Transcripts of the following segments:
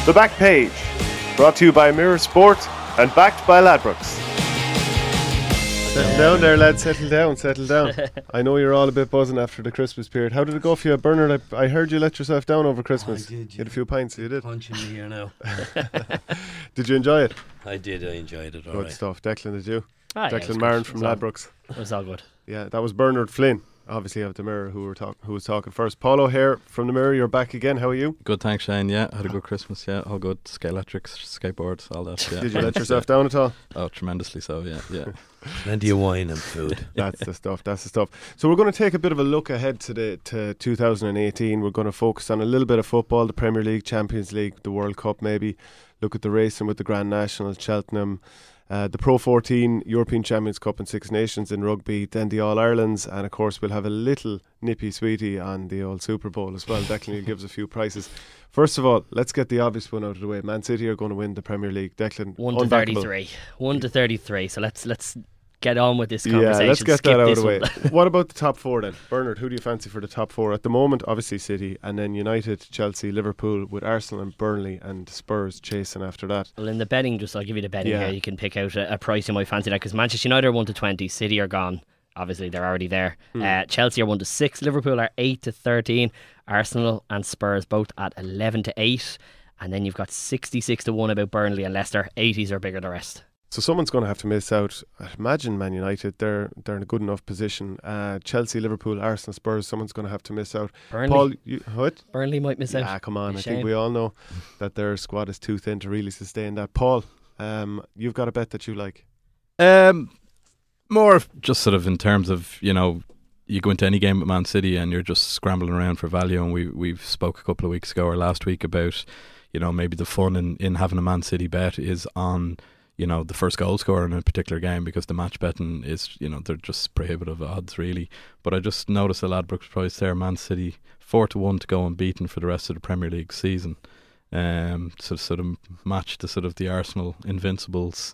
The Back Page, brought to you by Mirror Sport and backed by Ladbrokes. Settle down there, lads. Settle down. I know you're all a bit buzzing after the Christmas period. How did it go for you, Bernard? I heard you let yourself down over Christmas. I did. You had a few pints, you did. Punching me here now. Did you enjoy it? I did. I enjoyed it. Good stuff. Declan, did you? Declan Marin from Ladbrokes. It was all good. Yeah, that was Bernard Flynn, obviously of the Mirror, who was talking first. Paul O'Hare from the Mirror, you're back again. How are you? Good, thanks, Shane. Yeah, had a good Christmas. Yeah, all good. Electrics, skateboards, all that. Yeah. Did you let yourself down at all? Oh, tremendously so. Yeah. Plenty of wine and food. That's the stuff. So we're going to take a bit of a look ahead to 2018. We're going to focus on a little bit of football, the Premier League, Champions League, the World Cup maybe. Look at the racing with the Grand National, Cheltenham, the Pro 14 European Champions Cup and Six Nations in rugby, then the All-Irelands, and of course we'll have a little nippy sweetie on the old Super Bowl as well. Declan will give us a few prices. First of all, let's get the obvious one out of the way. Man City are going to win the Premier League. Declan, 1-33. 1-33. So let's get on with this conversation. Yeah, let's get that out of the way. one. What about the top four then? Bernard, who do you fancy for the top four? At the moment, obviously City, and then United, Chelsea, Liverpool, with Arsenal and Burnley and Spurs chasing after that. Well, in the betting, I'll give you the betting here. You can pick out a price you might fancy that, because Manchester United are 1-20, City are gone. Obviously, they're already there. Chelsea are 1-6, Liverpool are 8-13, Arsenal and Spurs both at 11-8, and then you've got 66-1 about Burnley and Leicester. 80s are bigger the rest. So someone's going to have to miss out. I imagine Man United, they're in a good enough position. Chelsea, Liverpool, Arsenal, Spurs, someone's going to have to miss out. Burnley. Paul, what? Burnley might miss out. Ah, come on. I Shame. think we all know that their squad is too thin to really sustain that. Paul, you've got a bet that you like. More of just sort of in terms of, you go into any game with Man City and you're just scrambling around for value, and we've spoke a couple of weeks ago or last week about, maybe the fun in having a Man City bet is on the first goal scorer in a particular game, because the match betting is, they're just prohibitive odds really. But I just noticed the Ladbrokes price there, Man City 4-1 to go unbeaten for the rest of the Premier League season. So sort of match the sort of the Arsenal Invincibles.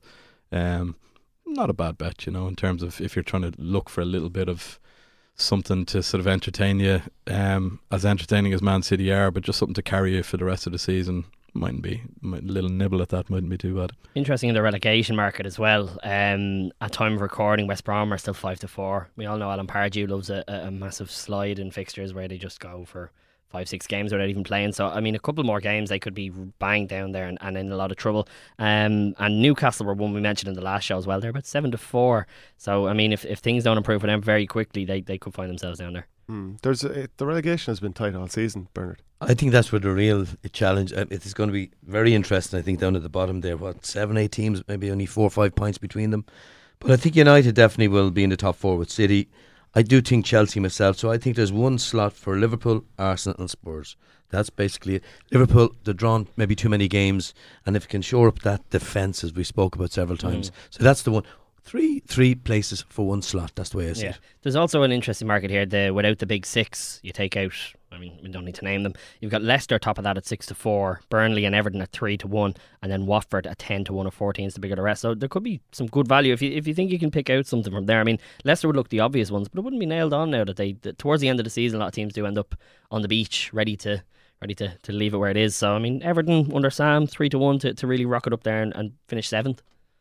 Not a bad bet, in terms of if you're trying to look for a little bit of something to sort of entertain you, as entertaining as Man City are, but just something to carry you for the rest of the season. Mightn't be a little nibble at that, mightn't be too bad. Interesting in the relegation market as well. At time of recording, West Brom are still 5-4. We all know Alan Pardew loves a massive slide in fixtures where they just go for 5-6 games without even playing. So I mean, a couple more games they could be banged down there and in a lot of trouble. And Newcastle were one we mentioned in the last show as well. They're about 7-4. So I mean, if things don't improve for them very quickly, they could find themselves down there. The relegation has been tight all season, Bernard. I think that's where the real challenge. It is going to be very interesting. I think down at the bottom there, 7-8 teams, maybe only 4 or 5 points between them. But I think United definitely will be in the top 4 with City. I do think Chelsea myself. So I think there's one slot for Liverpool, Arsenal and Spurs. That's basically it. Liverpool, they're drawn maybe too many games, and if you can shore up that defence, as we spoke about several times. So that's the one. Three places for one slot. That's the way I see it. There's also an interesting market here. Without the big six, you take out, I mean, we don't need to name them. You've got Leicester top of that at 6-4, Burnley and Everton at 3-1, and then Watford at 10-1 or 14 is the bigger the rest. So there could be some good value if you think you can pick out something from there. I mean, Leicester would look the obvious ones, but it wouldn't be nailed on now that towards the end of the season, a lot of teams do end up on the beach, ready to leave it where it is. So I mean, Everton under Sam 3-1 to really rock it up there and finish 7th.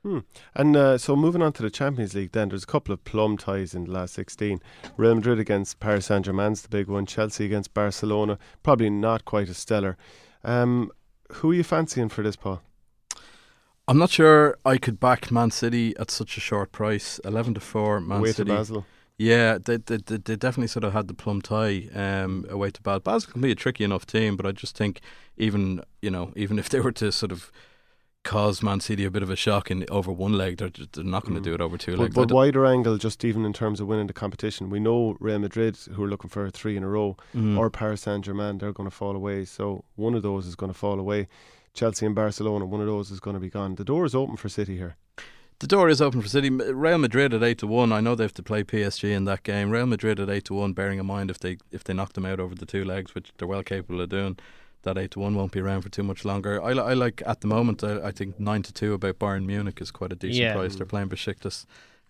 And so moving on to the Champions League then, there's a couple of plum ties in the last 16. Real Madrid against Paris Saint-Germain's the big one. Chelsea against Barcelona, probably not quite as stellar. Who are you fancying for this, Paul? I'm not sure I could back Man City at such a short price. 11-4 Man Away City. to Basel. Yeah, they definitely sort of had the plum tie away to Basel. Basel can be a tricky enough team, but I just think even if they were to sort of cause Man City a bit of a shock over one leg, they're not going to do it over two legs. But wider angle, just even in terms of winning the competition, we know Real Madrid, who are looking for 3 in a row, or Paris Saint-Germain, they're going to fall away. So one of those is going to fall away. Chelsea and Barcelona, one of those is going to be gone. The door is open for City here. The door is open for City. Real Madrid at 8-1. I know they have to play PSG in that game. Real Madrid at 8-1, bearing in mind if they knock them out over the 2 legs, which they're well capable of doing, that 8-1 won't be around for too much longer. I like at the moment. I think 9-2 about Bayern Munich is quite a decent price. They're playing Besiktas.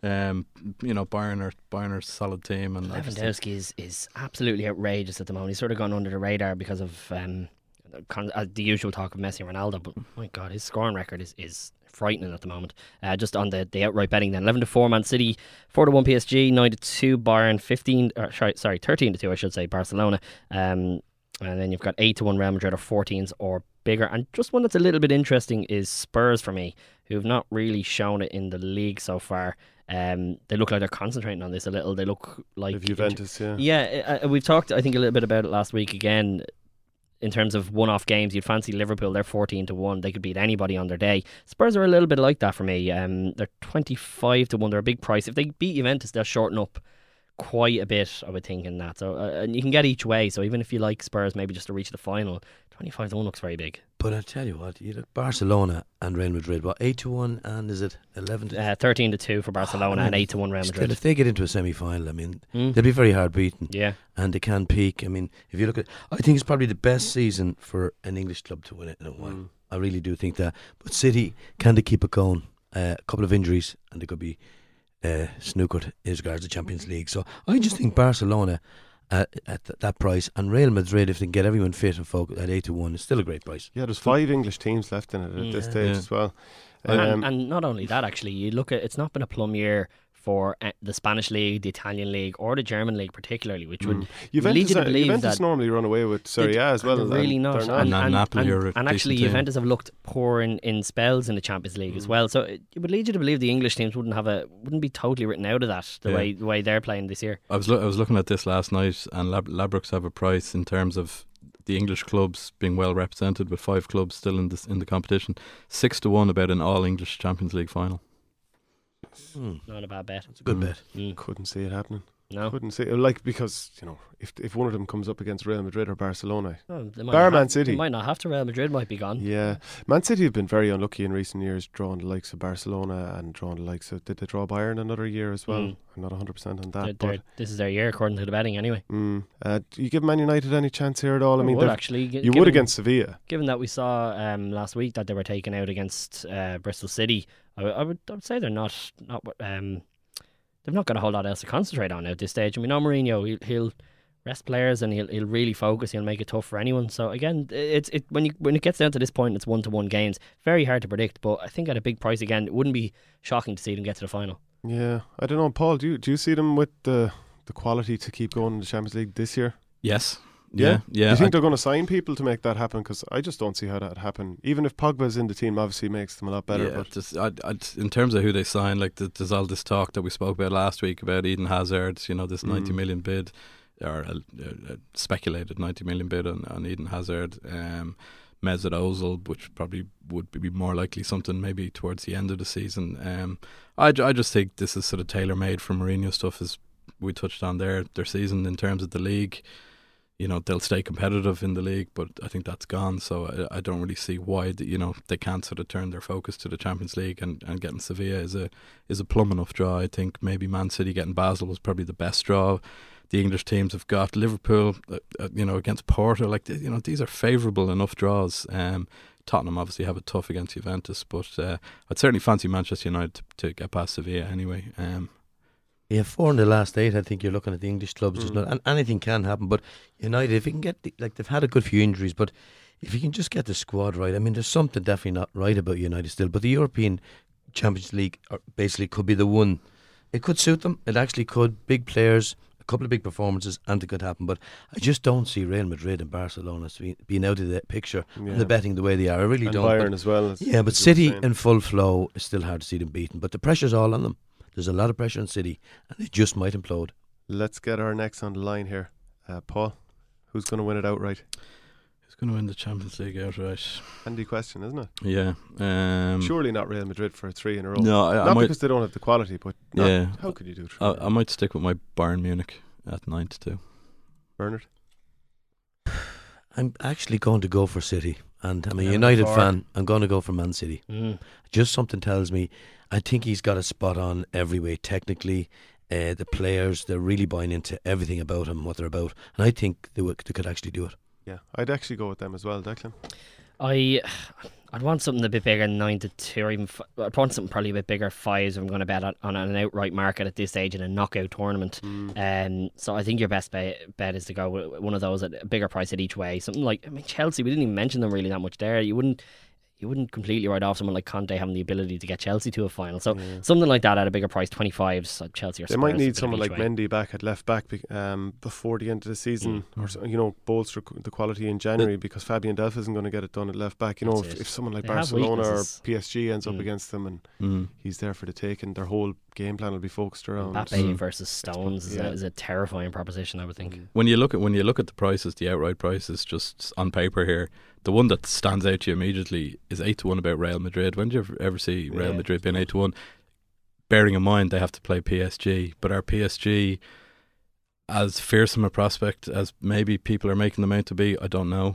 Bayern are a solid team, and Lewandowski is absolutely outrageous at the moment. He's sort of gone under the radar because of the usual talk of Messi and Ronaldo, but my God, his scoring record is frightening at the moment. Just on the outright betting then, 11-4 Man City, 4-1 PSG, 9-2 Bayern, 13-2 I should say Barcelona, and then you've got 8-1 Real Madrid, or 14s or bigger. And just one that's a little bit interesting is Spurs for me, who've not really shown it in the league so far. They look like they're concentrating on this a little. They look like Juventus, we've talked I think a little bit about it last week again. In terms of one-off games, you'd fancy Liverpool. They're 14-1. They could beat anybody on their day. Spurs are a little bit like that for me. They're 25-1. They're a big price. If they beat Juventus, they'll shorten up quite a bit, I would think, in that. So and you can get each way. So even if you like Spurs maybe just to reach the final, 25-1 looks very big. But I tell you what, you look Barcelona and Real Madrid. What, 8-1, and is it 11? 13-2 for Barcelona and 8-1 Real Madrid. Still, if they get into a semi-final, I mean, they'll be very hard beaten. Yeah, and they can peak. I mean, if you look at, I think it's probably the best season for an English club to win it in a while. I really do think that. But City, can they keep it going? A couple of injuries, and they could be snookered as regards the Champions League. So I just think Barcelona at that price, and Real Madrid, if they can get everyone fit and focused at 8-1, it's still a great price. Yeah, there's 5 English teams left in it at this stage as well. And not only that, actually, you look at, it's not been a plum year for the Spanish League, the Italian League, or the German League particularly, which would lead you to believe Juventus that normally run away with Serie A as well. They're really not. And Napoli are a and actually decent team. Juventus have looked poor in spells in the Champions League as well. So it would lead you to believe the English teams wouldn't be totally written out of that the way they're playing this year. I was looking at this last night, and Ladbrokes have a price in terms of the English clubs being well represented, with 5 clubs still in the competition. 6-1 about an all English Champions League final. Not a bad bet. It's a good bet. Couldn't see it happening. No, couldn't see it. Because if one of them comes up against Real Madrid or Barcelona, Man City, they might not have to. Real Madrid might be gone. Yeah, Man City have been very unlucky in recent years, drawing the likes of Barcelona and drawing the likes of. Did they draw Bayern another year as well? I'm not 100% on that. But this is their year according to the betting anyway. Do you give Man United any chance here at all? I mean, you would against Sevilla. Given that we saw last week that they were taken out against Bristol City, I would say they're not. They've not got a whole lot else to concentrate on at this stage. I mean, Mourinho, he'll rest players and he'll really focus. He'll make it tough for anyone. So again, when it gets down to this point, it's 1-1 games. Very hard to predict, but I think at a big price again, it wouldn't be shocking to see them get to the final. Yeah, I don't know, Paul. Do you see them with the quality to keep going in the Champions League this year? Yes. Yeah. Do you think they're going to sign people to make that happen? Because I just don't see how that happen. Even if Pogba's in the team, obviously makes them a lot better. Yeah, but in terms of who they sign, like there's all this talk that we spoke about last week about Eden Hazard. This 90 million bid, or a speculated 90 million bid on Eden Hazard. Mesut Ozil, which probably would be more likely something maybe towards the end of the season. I just think this is sort of tailor made for Mourinho stuff, as we touched on their season in terms of the league. They'll stay competitive in the league, but I think that's gone. So I don't really see why they can't sort of turn their focus to the Champions League, and getting Sevilla is a plum enough draw. I think maybe Man City getting Basel was probably the best draw. The English teams have got Liverpool, against Porto. These are favourable enough draws. Tottenham obviously have it tough against Juventus, but I'd certainly fancy Manchester United to get past Sevilla anyway. Yeah, 4 in the last 8. I think you're looking at the English clubs. And anything can happen. But United, if you can get they've had a good few injuries, but if you can just get the squad right, I mean, there's something definitely not right about United still. But the European Champions League basically could be the one. It could suit them. It actually could. Big players, a couple of big performances, and it could happen. But I just don't see Real Madrid and Barcelona being out of the picture and the betting the way they are. I really don't. Bayern as well. But City in full flow, is still hard to see them beaten. But the pressure's all on them. There's a lot of pressure on City, and they just might implode. Let's get our next on the line here. Paul, who's going to win it outright? Who's going to win the Champions League outright? Handy question, isn't it? Yeah. Surely not Real Madrid for 3 in a row. No, not because they don't have the quality, but how could you do 3? I might stick with my Bayern Munich at 9-2. Bernard? I'm actually going to go for City, and I'm a United fan. I'm going to go for Man City. Just something tells me, I think he's got a spot on every way. Technically, the players, they're really buying into everything about him, what they're about, and I think they could actually do it. Yeah, I'd actually go with them as well, Declan. I I'd want something a bit bigger than 9-2, or even I'd want something probably a bit bigger, 5s. If I'm going to bet on an outright market at this stage in a knockout tournament. So I think your best bet is to go with one of those at a bigger price at each way. Something like, I mean, Chelsea, we didn't even mention them really that much there. You wouldn't completely write off someone like Conte having the ability to get Chelsea to a final. So something like that at a bigger price, 25s, like Chelsea or Spurs. They might need someone like Mendy back at left back before the end of the season, or bolster the quality in January, because Fabian Delph isn't going to get it done at left back. If someone like Barcelona or PSG ends up against them and he's there for the taking, their whole game plan will be focused around Mbappe versus Stones is a terrifying proposition, I would think. When you look at the prices, the outright prices, just on paper here, the one that stands out to you immediately is 8-1 about Real Madrid. When did you ever see Real Madrid being 8-1? Bearing in mind they have to play PSG, but are PSG as fearsome a prospect as maybe people are making them out to be? I don't know.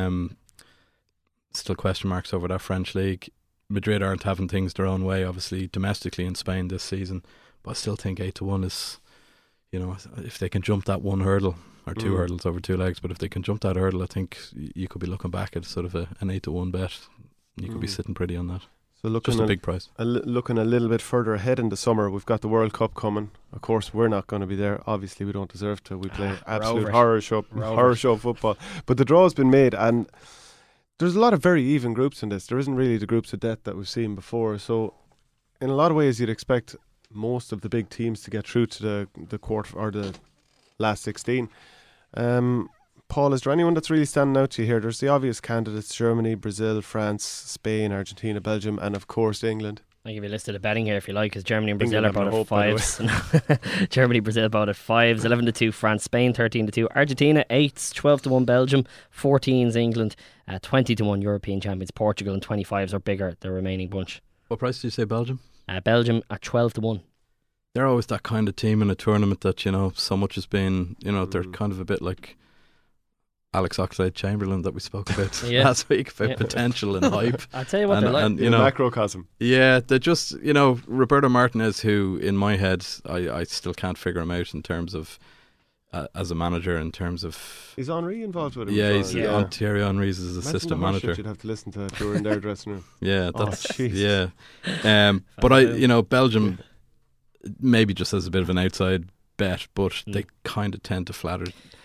Still question marks over that French league. Madrid aren't having things their own way, obviously, domestically in Spain this season, but I still think 8-1 is, if they can jump that one hurdle, or two hurdles over two legs, but if they can jump that hurdle, I think you could be looking back at sort of an 8-1 bet. You could be sitting pretty on that. So looking just a big price. Looking a little bit further ahead in the summer, we've got the World Cup coming. Of course, we're not going to be there. Obviously, we don't deserve to. We play absolute horror show football. But the draw's been made, and there's a lot of very even groups in this. There isn't really the groups of death that we've seen before. So, in a lot of ways, you'd expect most of the big teams to get through to the quarter or the last 16. Paul, is there anyone that's really standing out to you here? There's the obvious candidates: Germany, Brazil, France, Spain, Argentina, Belgium, and of course England. I'll give you a list of the betting here if you like, because Germany and Brazil are both at 5s. Germany, Brazil both at 5s. 11-2 France, Spain 13-2 Argentina, 8s. 12-1 Belgium, 14s England, 20-1 European champions Portugal, and 25s or bigger the remaining bunch. What price did you say Belgium? Belgium at 12-1. They're always that kind of team in a tournament that so much has been. They're kind of a bit like Alex Oxlade-Chamberlain that we spoke about last week about potential and hype. I'll tell you what they're like. And, macrocosm. Yeah, they're just, Roberto Martinez, who in my head, I still can't figure him out in terms of, as a manager, in terms of... Is Henry involved with him? Yeah, Thierry Henry's his assistant manager. You'd have to listen to during their dressing room. Yeah, but Belgium, maybe just as a bit of an outside bet, but they kind of tend to flatter...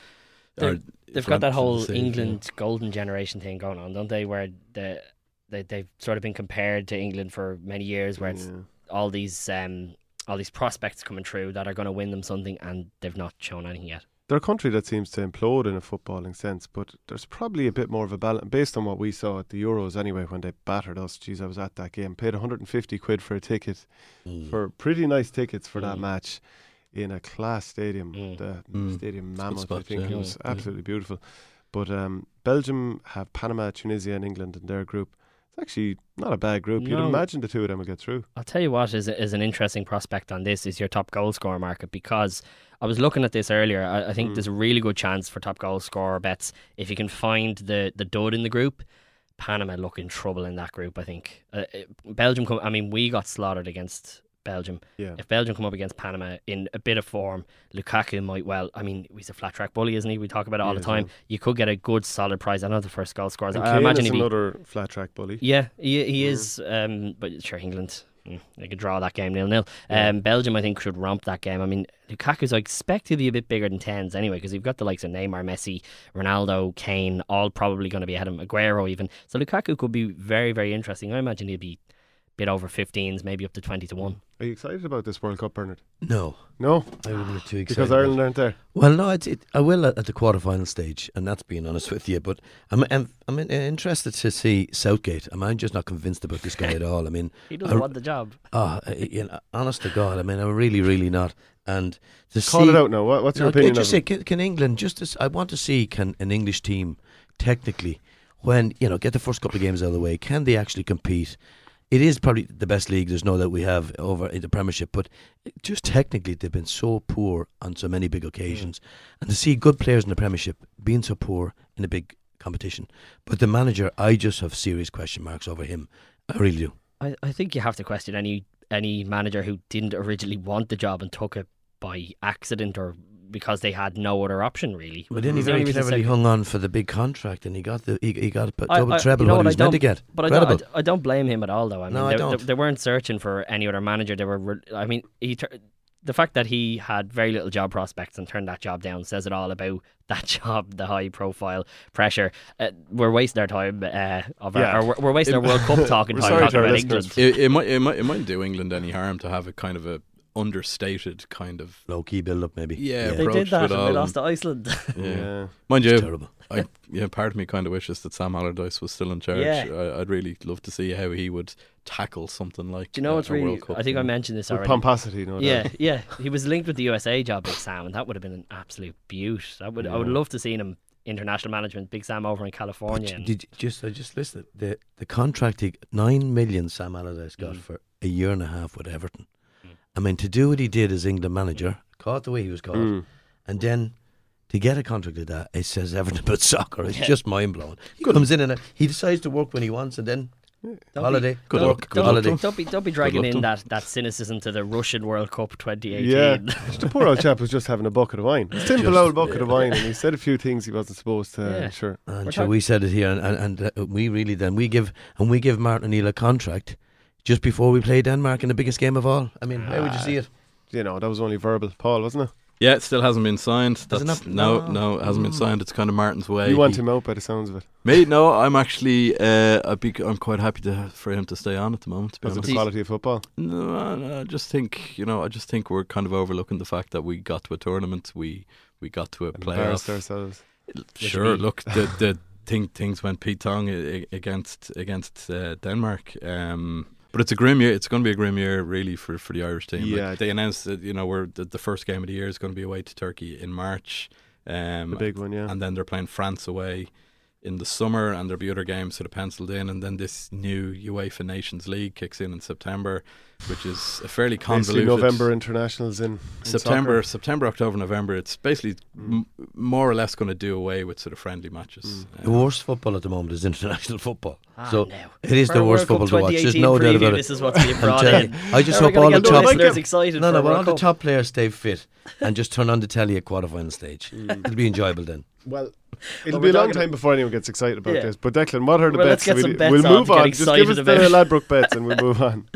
They've got that whole England golden generation thing going on, don't they? Where they've sort of been compared to England for many years, where it's all these prospects coming through that are going to win them something, and they've not shown anything yet. They're a country that seems to implode in a footballing sense, but there's probably a bit more of a balance based on what we saw at the Euros anyway, when they battered us. Jeez, I was at that game. Paid 150 quid for a ticket, for pretty nice tickets for that match. In a class stadium, the Stadium Mammoth, I think. It was absolutely beautiful. But Belgium have Panama, Tunisia and England in their group. It's actually not a bad group. You'd imagine the two of them would get through. I'll tell you what is an interesting prospect on this is your top goal scorer market, because I was looking at this earlier. I think there's a really good chance for top goal scorer bets if you can find the dud in the group. Panama look in trouble in that group, I think. Belgium, we got slaughtered against Belgium. If Belgium come up against Panama in a bit of form, Lukaku might he's a flat track bully, isn't he? We talk about it all the time. You could get a good solid prize. I know the first goal scorers. I imagine he's another flat track bully. Yeah, he is. But sure, England, they could draw that game 0-0. Belgium, I think, should romp that game. Lukaku's I expect to be a bit bigger than 10s anyway, because you've got the likes of Neymar, Messi, Ronaldo, Kane, all probably going to be ahead of him. Aguero even. So Lukaku could be very, very interesting. I imagine he'd be bit over 15s, maybe up to 20-1. Are you excited about this World Cup, Bernard? No, I wouldn't be too excited because Ireland aren't there. Well, no, I will at the quarter-final stage, and that's being honest with you. But I'm interested to see Southgate. I'm just not convinced about this guy at all. He doesn't want the job. Honest to God, I'm really, really not. And to call it out now. What's your opinion? Just say, can England I want to see can an English team technically, when get the first couple of games out of the way, can they actually compete? It is probably the best league, there's no doubt, we have over in the Premiership, but just technically they've been so poor on so many big occasions. And to see good players in the Premiership being so poor in a big competition. But the manager, I just have serious question marks over him. I really do. I think you have to question any manager who didn't originally want the job and took it by accident or because they had no other option really. But then he It's the only very reason cleverly Celtic- hung on for the big contract, and he got a I- double I- treble you know what he what, was meant to get. But Incredible. I don't blame him at all, though. I mean, No, I don't. they weren't searching for any other manager. They were. I mean, the fact that he had very little job prospects and turned that job down says it all about that job, the high profile pressure. We're wasting our time we're wasting our World Cup talking We're time sorry talking to our about listeners. England. It mightn't do England any harm to have a kind of a understated kind of Low key build up, maybe. Yeah, They approach did that with and all they and- lost to Iceland. Yeah. Mind It's you, terrible. part of me kind of wishes that Sam Allardyce was still in charge. Yeah. I'd really love to see how he would tackle something like. Do you know what's a really? World Cup. I think I mentioned this With already. pomposity, no doubt. Yeah. He was linked with the USA job, Big Sam, and that would have been an absolute beaut. I would love to see him international management, Big Sam over in California. But and- I just listened. The contract, 9 million Sam Allardyce got for a year and a half with Everton. I mean, to do what he did as England manager, caught the way he was caught, and then to get a contract like that, it says everything about soccer. It's just mind blowing. He comes in and he decides to work when he wants, and then holiday, Good work, luck. Good luck holiday. to him. Don't be dragging luck in to that cynicism to the Russian World Cup 2018. Yeah, the poor old chap was just having a bucket of wine. A simple old bucket of wine, and he said a few things he wasn't supposed to. Yeah. Sure. And so we said it here, and we really then we give Martin O'Neill a contract just before we play Denmark in the biggest game of all. I mean, how would you see it? You know, that was only verbal, Paul, wasn't it? Yeah, it still hasn't been signed. Has it That's, not? no, it hasn't been signed. It's kind of Martin's way. You want him out by the sounds of it. Me? No, I'm actually. I'm quite happy for him to stay on at the moment. To be Because of honest. the quality of football. No, I just think we're kind of overlooking the fact that we got to a tournament. We got to a Embarrassed playoff. ourselves. Sure, look, the things went Pete Tong against Denmark. But it's a grim year. It's going to be a grim year, really, for the Irish team. Yeah. Like, they announced that we're the first game of the year is going to be away to Turkey in March. The big one, yeah. And then they're playing France away in the summer, and there'll be other games sort of penciled in, and then this new UEFA Nations League kicks in September, which is a fairly Basically convoluted. November internationals in September, soccer. October, November. It's basically more or less going to do away with sort of friendly matches. The worst football at the moment is international football. No. It is For the a worst World Cup football to watch. There's 2018 no doubt preview, about it. This is what's being brought telling in. you, I just We're hope gonna all the get top listeners excited. No, for but World all the Cup. top players stay fit and just turn on the telly at quarter-final stage. It'll be enjoyable then. Well, Well, it'll be we're a long talking time before anyone gets excited about Yeah. this. But Declan, what are the Well, bets? let's get some bets we'll on move to get on. Just give us excited the about. Ladbroke bets and we'll move on.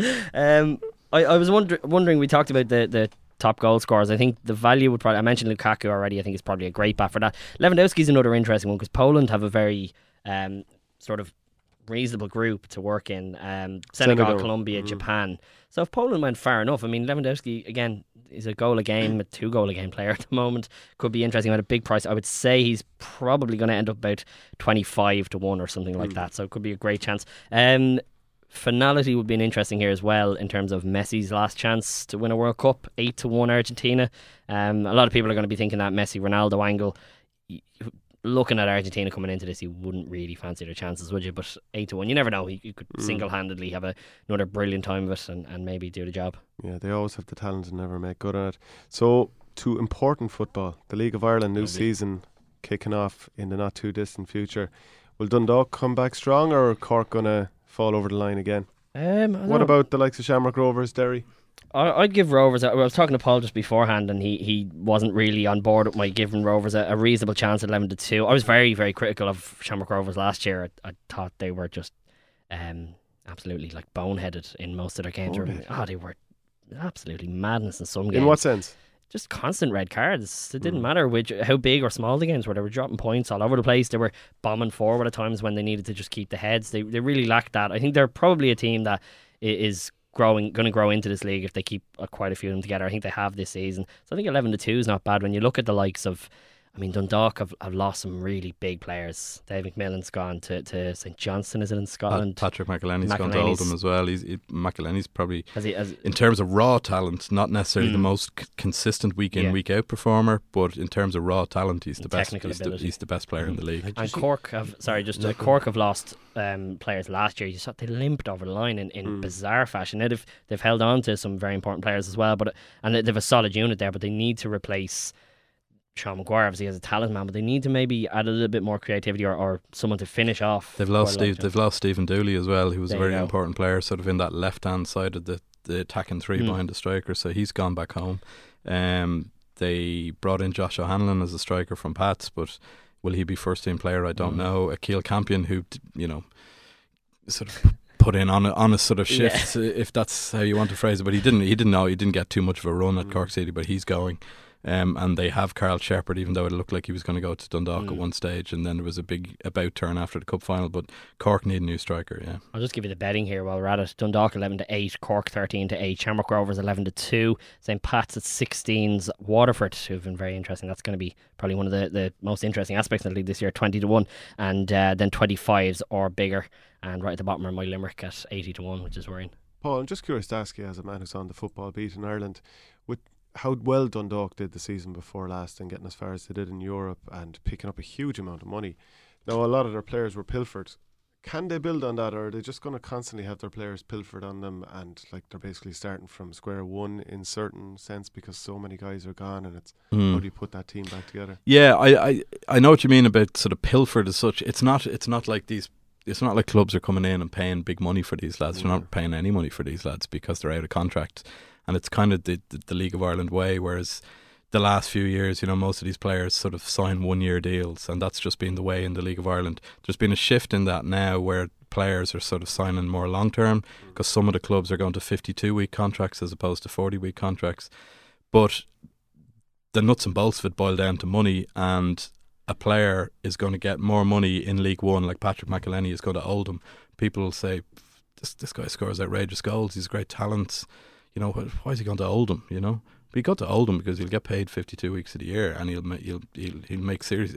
I was wondering. We talked about the top goal scorers. I think the value would probably. I mentioned Lukaku already. I think it's probably a great bet for that. Lewandowski's another interesting one because Poland have a very sort of reasonable group to work in. Senegal, Colombia, Japan. So if Poland went far enough, I mean Lewandowski again is a goal a game, a 2 goal a game player at the moment. Could be interesting at a big price. I would say he's probably going to end up about 25 to 1 or something like that. So it could be a great chance. Finality would be an interesting here as well in terms of Messi's last chance to win a World Cup, 8 to 1 Argentina. A lot of people are going to be thinking that Messi Ronaldo angle. Looking at Argentina coming into this, you wouldn't really fancy their chances, would you? But 8 to 1, you never know. You could single-handedly have another brilliant time of it and maybe do the job. Yeah, they always have the talent and never make good on it. So, to important football, the League of Ireland new season kicking off in the not too distant future. Will Dundalk come back strong, or Cork gonna fall over the line again? What about the likes of Shamrock Rovers, Derry? I'd give Rovers. I was talking to Paul just beforehand, and he wasn't really on board with my giving Rovers a reasonable chance at 11 to 2. I was very, very critical of Shamrock Rovers last year. I thought they were just absolutely like boneheaded in most of their games. They were absolutely madness in some games. In what sense? Just constant red cards. It didn't matter how big or small the games were. They were dropping points all over the place. They were bombing forward at times when they needed to just keep the heads. They really lacked that. I think they're probably a team that is going to grow into this league if they keep quite a few of them together. I think they have this season. So I think 11 to 2 is not bad when you look at the likes of. I mean, Dundalk have lost some really big players. Dave McMillan's gone to St Johnstone, is it in Scotland? Patrick McElhenney's gone to Oldham as well. McElhenney's probably, in terms of raw talent, not necessarily the most consistent week in, week out performer, but in terms of raw talent, he's the best. He's the best player in the league. And Cork have lost players last year. You saw they limped over the line in bizarre fashion. Now they've held on to some very important players as well, and they've a solid unit there, but they need to replace Sean Maguire. Obviously as a talent man, but they need to maybe add a little bit more creativity or someone to finish off. They've lost Stephen Dooley as well, who was a very important player, sort of in that left hand side of the attacking three behind the striker. So he's gone back home. They brought in Josh O'Hanlon as a striker from Pats, but will he be first team player? I don't know. Akil Campion, who sort of put in on a sort of shift, if that's how you want to phrase it, but he didn't get too much of a run at Cork City, but he's going. And they have Carl Shepherd, even though it looked like he was going to go to Dundalk at one stage, and then there was a big about turn after the cup final. But Cork need a new striker. Yeah, I'll just give you the betting here while we're at it. Dundalk 11-8, Cork 13-8, Shamrock Rovers 11-2, St Pat's at 16s, Waterford, who've been very interesting. That's going to be probably one of the most interesting aspects of the league this year, 20-1, and then 25s or bigger. And right at the bottom are my Limerick at 80-1, which is worrying. Paul, I'm just curious to ask you, as a man who's on the football beat in Ireland, with how well Dundalk did the season before last and getting as far as they did in Europe and picking up a huge amount of money. Now, a lot of their players were pilfered. Can they build on that, or are they just going to constantly have their players pilfered on them and like they're basically starting from square one in certain sense because so many guys are gone, and it's how do you put that team back together? Yeah, I know what you mean about sort of pilfered as such. It's not like these. It's not like clubs are coming in and paying big money for these lads. They're not paying any money for these lads because they're out of contract. And it's kind of the League of Ireland way, whereas the last few years, most of these players sort of sign 1 year deals, and that's just been the way in the League of Ireland. There's been a shift in that now where players are sort of signing more long term because some of the clubs are going to 52-week contracts as opposed to 40-week contracts. But the nuts and bolts of it boil down to money, and a player is going to get more money in League One, like Patrick McElhenney is going to Oldham. People will say, this guy scores outrageous goals, he's a great talent. Why is he going to Oldham? But he got to Oldham because he'll get paid 52 weeks of the year, and he'll make serious,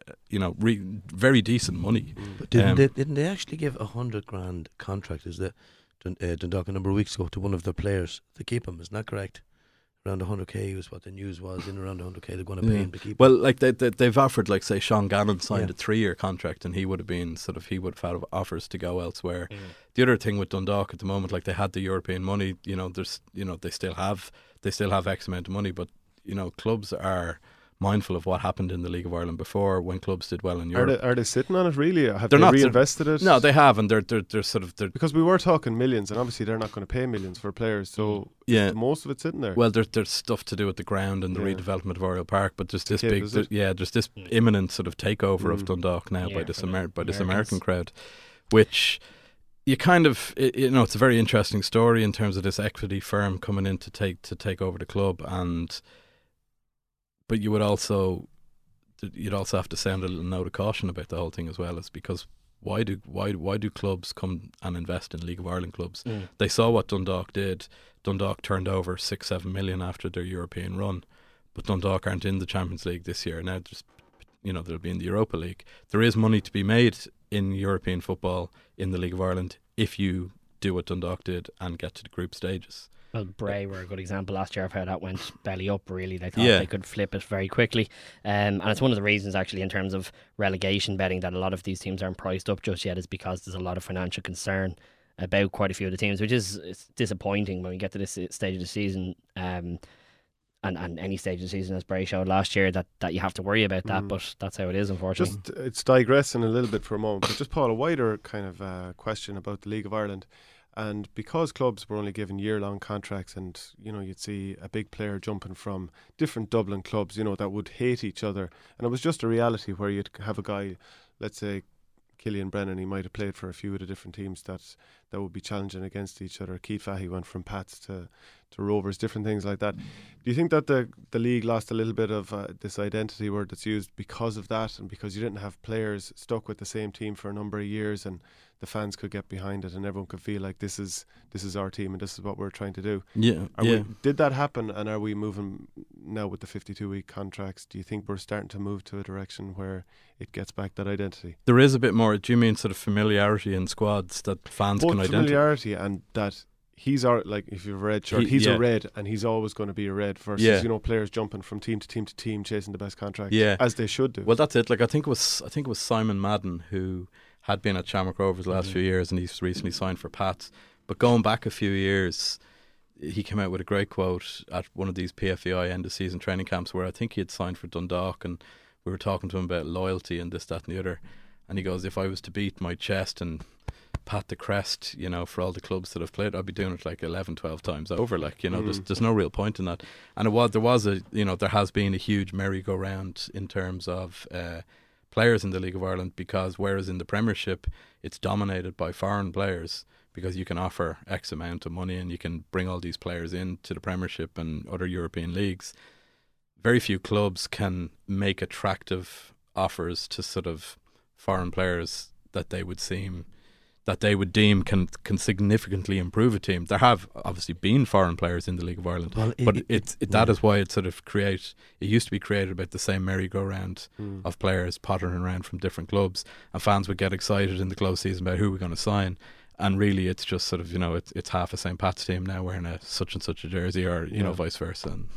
very decent money. But didn't they actually give $100,000 contract? Is that Dundalk a number of weeks ago to one of their players to keep him? Isn't that correct? Around 100k was what the news was. In around 100k, they're going to pay him to keep. Well, like they've offered, like say Sean Gannon signed a 3-year contract, and he would have had offers to go elsewhere. The other thing with Dundalk at the moment, like they had the European money. There's they still have X amount of money, but clubs are mindful of what happened in the League of Ireland before when clubs did well in Europe. Are they sitting on it really? Have they reinvested it? No, they have, and they're sort of because we were talking millions, and obviously they're not going to pay millions for players. So most of it's sitting there. Well, there's stuff to do with the ground and the redevelopment of Oriel Park, but there's this there's this imminent sort of takeover of Dundalk now by this American crowd, which. You kind of, it's a very interesting story in terms of this equity firm coming in to take over the club, but you'd also have to sound a little note of caution about the whole thing as well, is because why do clubs come and invest in League of Ireland clubs? They saw what Dundalk did. Dundalk turned over 6-7 million after their European run, but Dundalk aren't in the Champions League this year. Now they'll be in the Europa League. There is money to be made in European football in the League of Ireland if you do what Dundalk did and get to the group stages. Well, Bray were a good example last year of how that went belly up, really. They thought they could flip it very quickly. And it's one of the reasons, actually, in terms of relegation betting, that a lot of these teams aren't priced up just yet, is because there's a lot of financial concern about quite a few of the teams, which is disappointing when we get to this stage of the season. And any stage of the season, as Bray showed last year, that you have to worry about that, but that's how it is, unfortunately. It's digressing a little bit for a moment, but just, Paul, a wider kind of question about the League of Ireland. And because clubs were only given year-long contracts, and you'd see a big player jumping from different Dublin clubs, that would hate each other, and it was just a reality where you'd have a guy, let's say Killian Brennan, he might have played for a few of the different teams that would be challenging against each other. Keith Fahey went from Pats to Rovers, different things like that. Do you think that the league lost a little bit of this identity word that's used because of that, and because you didn't have players stuck with the same team for a number of years, and the fans could get behind it, and everyone could feel like this is our team and this is what we're trying to do? Did that happen, and are we moving now with the 52-week contracts? Do you think we're starting to move to a direction where it gets back that identity? There is a bit more. Do you mean sort of familiarity in squads that fans can identify? Both familiarity and that he's like, if you have a red shirt, he's a red, and he's always going to be a red, versus players jumping from team to team to team chasing the best contract, as they should do. Well, that's it. Like I think it was Simon Madden who had been at Shamrock Rovers the last few years, and he's recently signed for Pats. But going back a few years, he came out with a great quote at one of these PFEI end of season training camps where I think he had signed for Dundalk, and we were talking to him about loyalty and this, that and the other, and he goes, if I was to beat my chest and pat the crest, you know, for all the clubs that have played. I'd be doing it like 11, 12 times over. Like, you know, there's no real point in that. And there has been a huge merry-go-round in terms of players in the League of Ireland, because whereas in the Premiership it's dominated by foreign players, because you can offer X amount of money and you can bring all these players into the Premiership and other European leagues, very few clubs can make attractive offers to sort of foreign players that they would deem can significantly improve a team. There have obviously been foreign players in the League of Ireland, but that is why it sort of it used to be created about the same merry-go-round of players pottering around from different clubs, and fans would get excited in the close season about who we're going to sign. And really, it's just sort of, you know, it's half a St. Pat's team now wearing a such and such a jersey, or you know, vice versa. And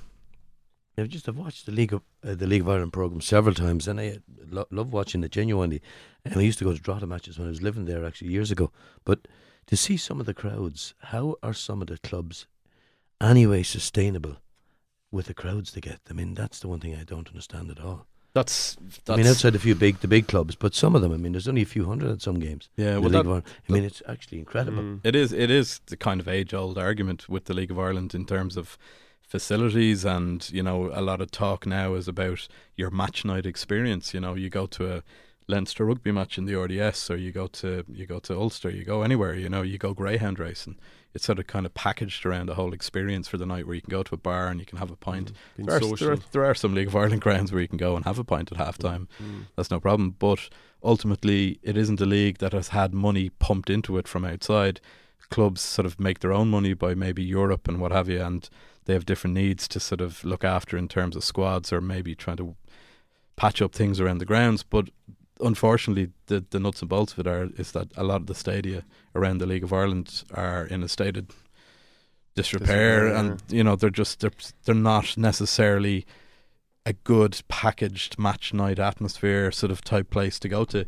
I've watched the League of Ireland programme several times, and I love watching it genuinely. And I used to go to Drogheda matches when I was living there actually years ago. But to see some of the crowds, how are some of the clubs anyway sustainable with the crowds they get? I mean, that's the one thing I don't understand at all. That's I mean, outside the big clubs, but some of them, I mean, there's only a few hundred at some games. Yeah, well, League of Ireland. I mean, it's actually incredible. It is the kind of age-old argument with the League of Ireland in terms of facilities, and you know, a lot of talk now is about your match night experience. You know, you go to a Leinster rugby match in the RDS, or you go to Ulster, you go anywhere, you know, you go greyhound racing. It's sort of kind of packaged around the whole experience for the night, where you can go to a bar and you can have a pint. There are some League of Ireland grounds where you can go and have a pint at half time. That's no problem. But ultimately, it isn't a league that has had money pumped into it from outside. Clubs sort of make their own money by maybe Europe and what have you, and they have different needs to sort of look after in terms of squads, or maybe trying to patch up things around the grounds. But unfortunately, the nuts and bolts of it is that a lot of the stadia around the League of Ireland are in a state of disrepair, and you know, they're not necessarily a good packaged match night atmosphere sort of type place to go to.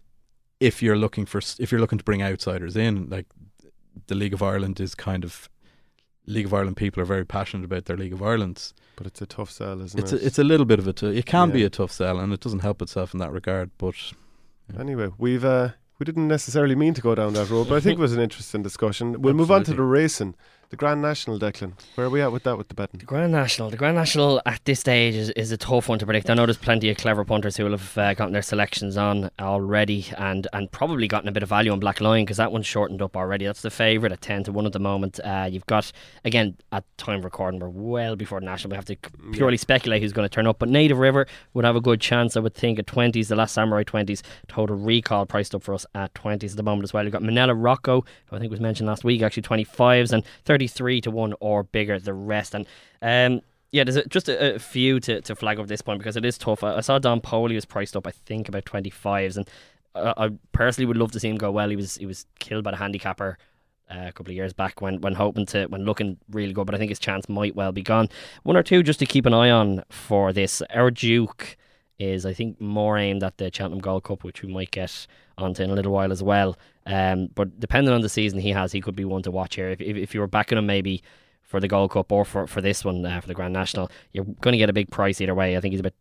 If you're looking to bring outsiders in, like the League of Ireland is kind of. League of Ireland people are very passionate about their League of Ireland, but it's a tough sell, isn't it? It's a little bit of it can be a tough sell, and it doesn't help itself in that regard. But anyway, we didn't necessarily mean to go down that road, but I think it was an interesting discussion. We'll move on to the racing. The Grand National, Declan. Where are we at with that, with the betting? The Grand National at this stage is a tough one to predict. I know there's plenty of clever punters who will have gotten their selections on already, and probably gotten a bit of value on Black Lion, because that one's shortened up already. That's the favourite at 10-1 at the moment. You've got, again, at time of recording, we're well before the National. We have to purely speculate who's going to turn up, but Native River would have a good chance, I would think, at 20s. The Last Samurai 20s, Total Recall priced up for us at 20s at the moment as well. You've got Manila Rocco, who I think was mentioned last week, actually 25s, and 33-1 or bigger the rest. And there's just a few to flag up this point, because it is tough. I saw Don Poley was priced up, I think, about 25s, and I personally would love to see him go well. He was killed by the handicapper a couple of years back when looking really good, but I think his chance might well be gone. One or two just to keep an eye on for this. Our Duke is, I think, more aimed at the Cheltenham Gold Cup, which we might get onto in a little while as well. But depending on the season he has, he could be one to watch here. If you were backing him maybe for the Gold Cup or for this one, for the Grand National, you're going to get a big price either way. I think he's about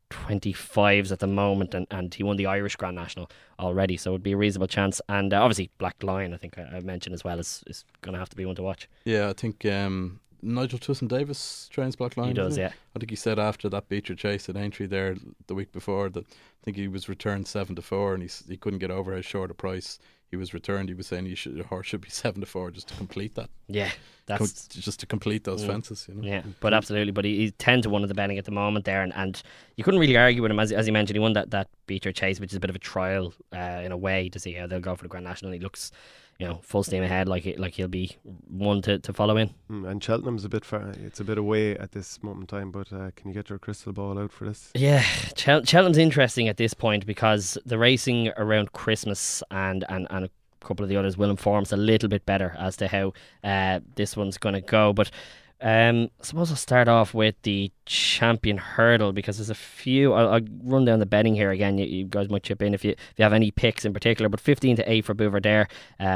25s at the moment, and he won the Irish Grand National already, so it would be a reasonable chance. And obviously Black Lion, I think I mentioned as well, is going to have to be one to watch. Yeah, I think Nigel Twiston-Davis trains Black Lion. He does, yeah. I think he said after that Beecher Chase at Aintree there the week before that I think he was returned 7-4, and he couldn't get over how short a price he was returned. He was saying the horse should be 7-4 just to complete that. Yeah, that's just to complete those fences, you know. Yeah, but absolutely. But he's 10-1 at the betting at the moment there, and you couldn't really argue with him, as you mentioned. He won that Beecher Chase, which is a bit of a trial in a way to see how they'll go for the Grand National. He looks, you know, full steam ahead, like he'll be one to follow in. And Cheltenham's a bit far. It's a bit away at this moment in time, but can you get your crystal ball out for this? Yeah, Cheltenham's interesting at this point, because the racing around Christmas and a couple of the others will inform us a little bit better as to how this one's going to go. But I suppose I'll start off with the Champion Hurdle, because there's a few. I'll run down the betting here again. You guys might chip in if you have any picks in particular. But 15-8 for Bouvardere,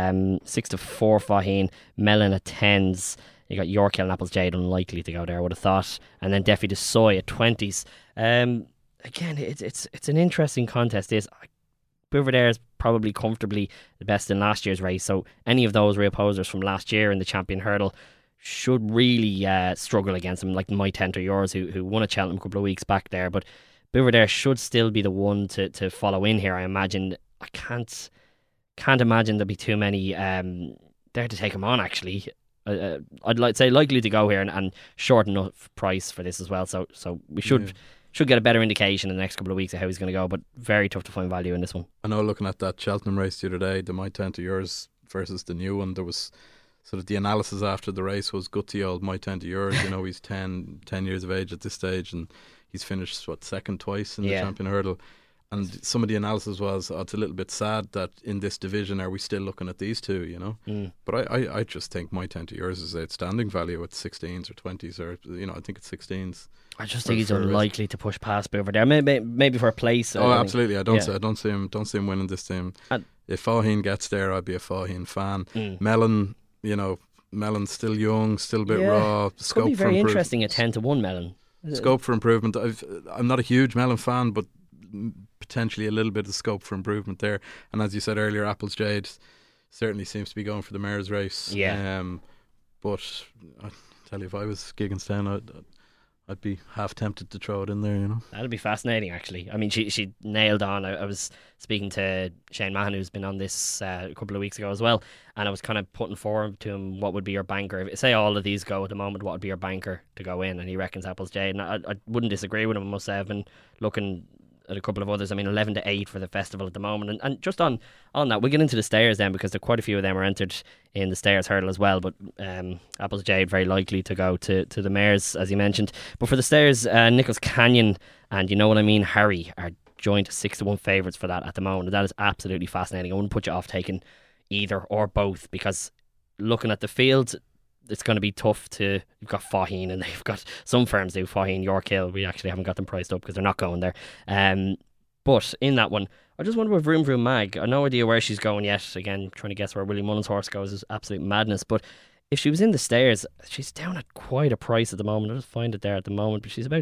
6-4 Faheen, Mellon at 10s. You got York Hill and Apples Jade unlikely to go there, I would have thought, and then Defi de Soy at 20s. Again, it's an interesting contest. Belvedere is probably comfortably the best in last year's race, so any of those reopposers from last year in the Champion Hurdle should really struggle against them, like My Tent or Yours, who won at Cheltenham a couple of weeks back there. But Belvedere should still be the one to follow in here, I imagine. I can't imagine there'll be too many there to take him on, actually. I'd like say likely to go here and short enough price for this as well. So we should get a better indication in the next couple of weeks of how he's going to go, but very tough to find value in this one. I know, looking at that Cheltenham race the other day, the My Tent to Yours versus the new one, there was sort of the analysis after the race was gutsy old My Tent to Yours. He's 10 years of age at this stage, and he's finished second twice in the Champion Hurdle. And some of the analysis was, it's a little bit sad that in this division are we still looking at these two, But I just think My Tent to Yours is outstanding value at 16s or 20s, or I think it's 16s. I just think he's unlikely to push past over there. Maybe for a place. Absolutely. I don't see him winning this team. If Faugheen gets there, I'd be a Faugheen fan. Mellon, Mellon's still young, still a bit raw. Could be very interesting at 10-1 Mellon. Scope for improvement. I'm not a huge Mellon fan, but potentially a little bit of scope for improvement there. And as you said earlier, Applesjade certainly seems to be going for the mare's race. But I tell you, if I was Gigginstown, I'd be half tempted to throw it in there. That'd be fascinating, actually. I mean, she nailed on. I was speaking to Shane Mahan, who's been on this a couple of weeks ago as well, and I was kind of putting forward to him what would be your banker. Say all of these go at the moment, what would be your banker to go in? And he reckons Applesjade, and I wouldn't disagree with him. I must say, I've been looking at a couple of others. I mean, 11-8 for the festival at the moment. And just on that, we'll get into the stayers then, because there are quite a few of them are entered in the stayers hurdle as well. But Applesjade very likely to go to the mares, as you mentioned. But for the stayers, Nichols Canyon and You Know What I Mean, Harry are joint 6-1 favourites for that at the moment. And that is absolutely fascinating. I wouldn't put you off taking either or both, because looking at the field, it's going to be tough to. You've got Faugheen, and they've got some firms do Faugheen, York Hill. We actually haven't got them priced up because they're not going there. But in that one, I just wonder with Vroom Vroom Mag. I have no idea where she's going yet. Again, trying to guess where Willie Mullins' horse goes is absolute madness. But if she was in the stairs, she's down at quite a price at the moment. I just find it there at the moment, but she's about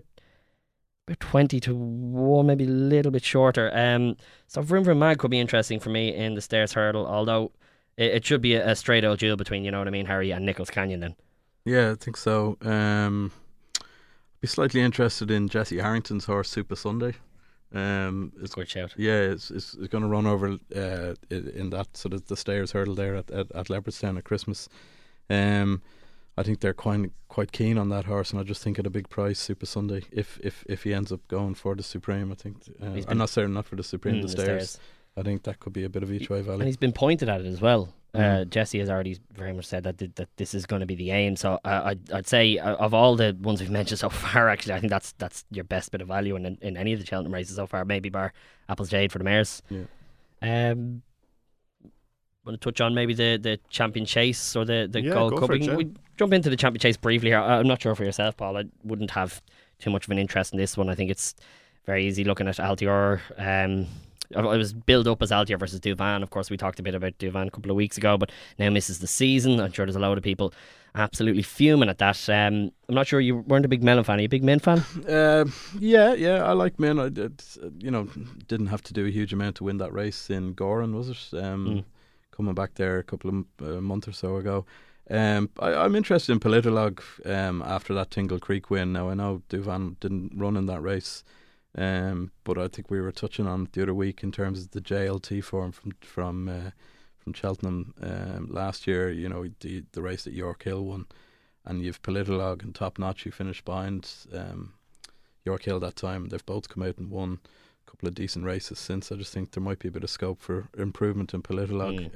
20-1, maybe a little bit shorter. So Vroom Vroom Mag could be interesting for me in the stairs hurdle, although it should be a straight old duel between, You Know What I Mean, Harry and Nichols Canyon then. Yeah, I think so. Be slightly interested in Jesse Harrington's horse, Super Sunday. It's a good shout. Yeah, it's going to run over in that sort of the stairs hurdle there at Leopardstown at Christmas. I think they're quite keen on that horse, and I just think at a big price, Super Sunday, if he ends up going for the Supreme. I think I'm not certain, not for the Supreme, the stairs. I think that could be a bit of each way value. And he's been pointed at it as well. Jesse has already very much said that this is going to be the aim. So I'd say of all the ones we've mentioned so far, actually, I think that's your best bit of value in any of the Cheltenham races so far, maybe bar Applesjade for the mares. Yeah. Want to touch on maybe the Champion Chase or the Gold Cup? We jump into the Champion Chase briefly here. I'm not sure for yourself, Paul. I wouldn't have too much of an interest in this one. I think it's very easy looking at Altior. It was built up as Altior versus Duvan. Of course, we talked a bit about Duvan a couple of weeks ago, but now misses the season. I'm sure there's a load of people absolutely fuming at that. I'm not sure, you weren't a big Mellon fan. Are you a big Min fan? Yeah, I like Min. I didn't have to do a huge amount to win that race in Goran, was it? Coming back there a couple of months or so ago. I'm interested in Politolog after that Tingle Creek win. Now, I know Duvan didn't run in that race, but I think we were touching on it the other week in terms of the JLT form from Cheltenham last year. The race that York Hill won, and you've Politolog and Top Notch who finished behind York Hill that time. They've both come out and won a couple of decent races since. I just think there might be a bit of scope for improvement in Politolog.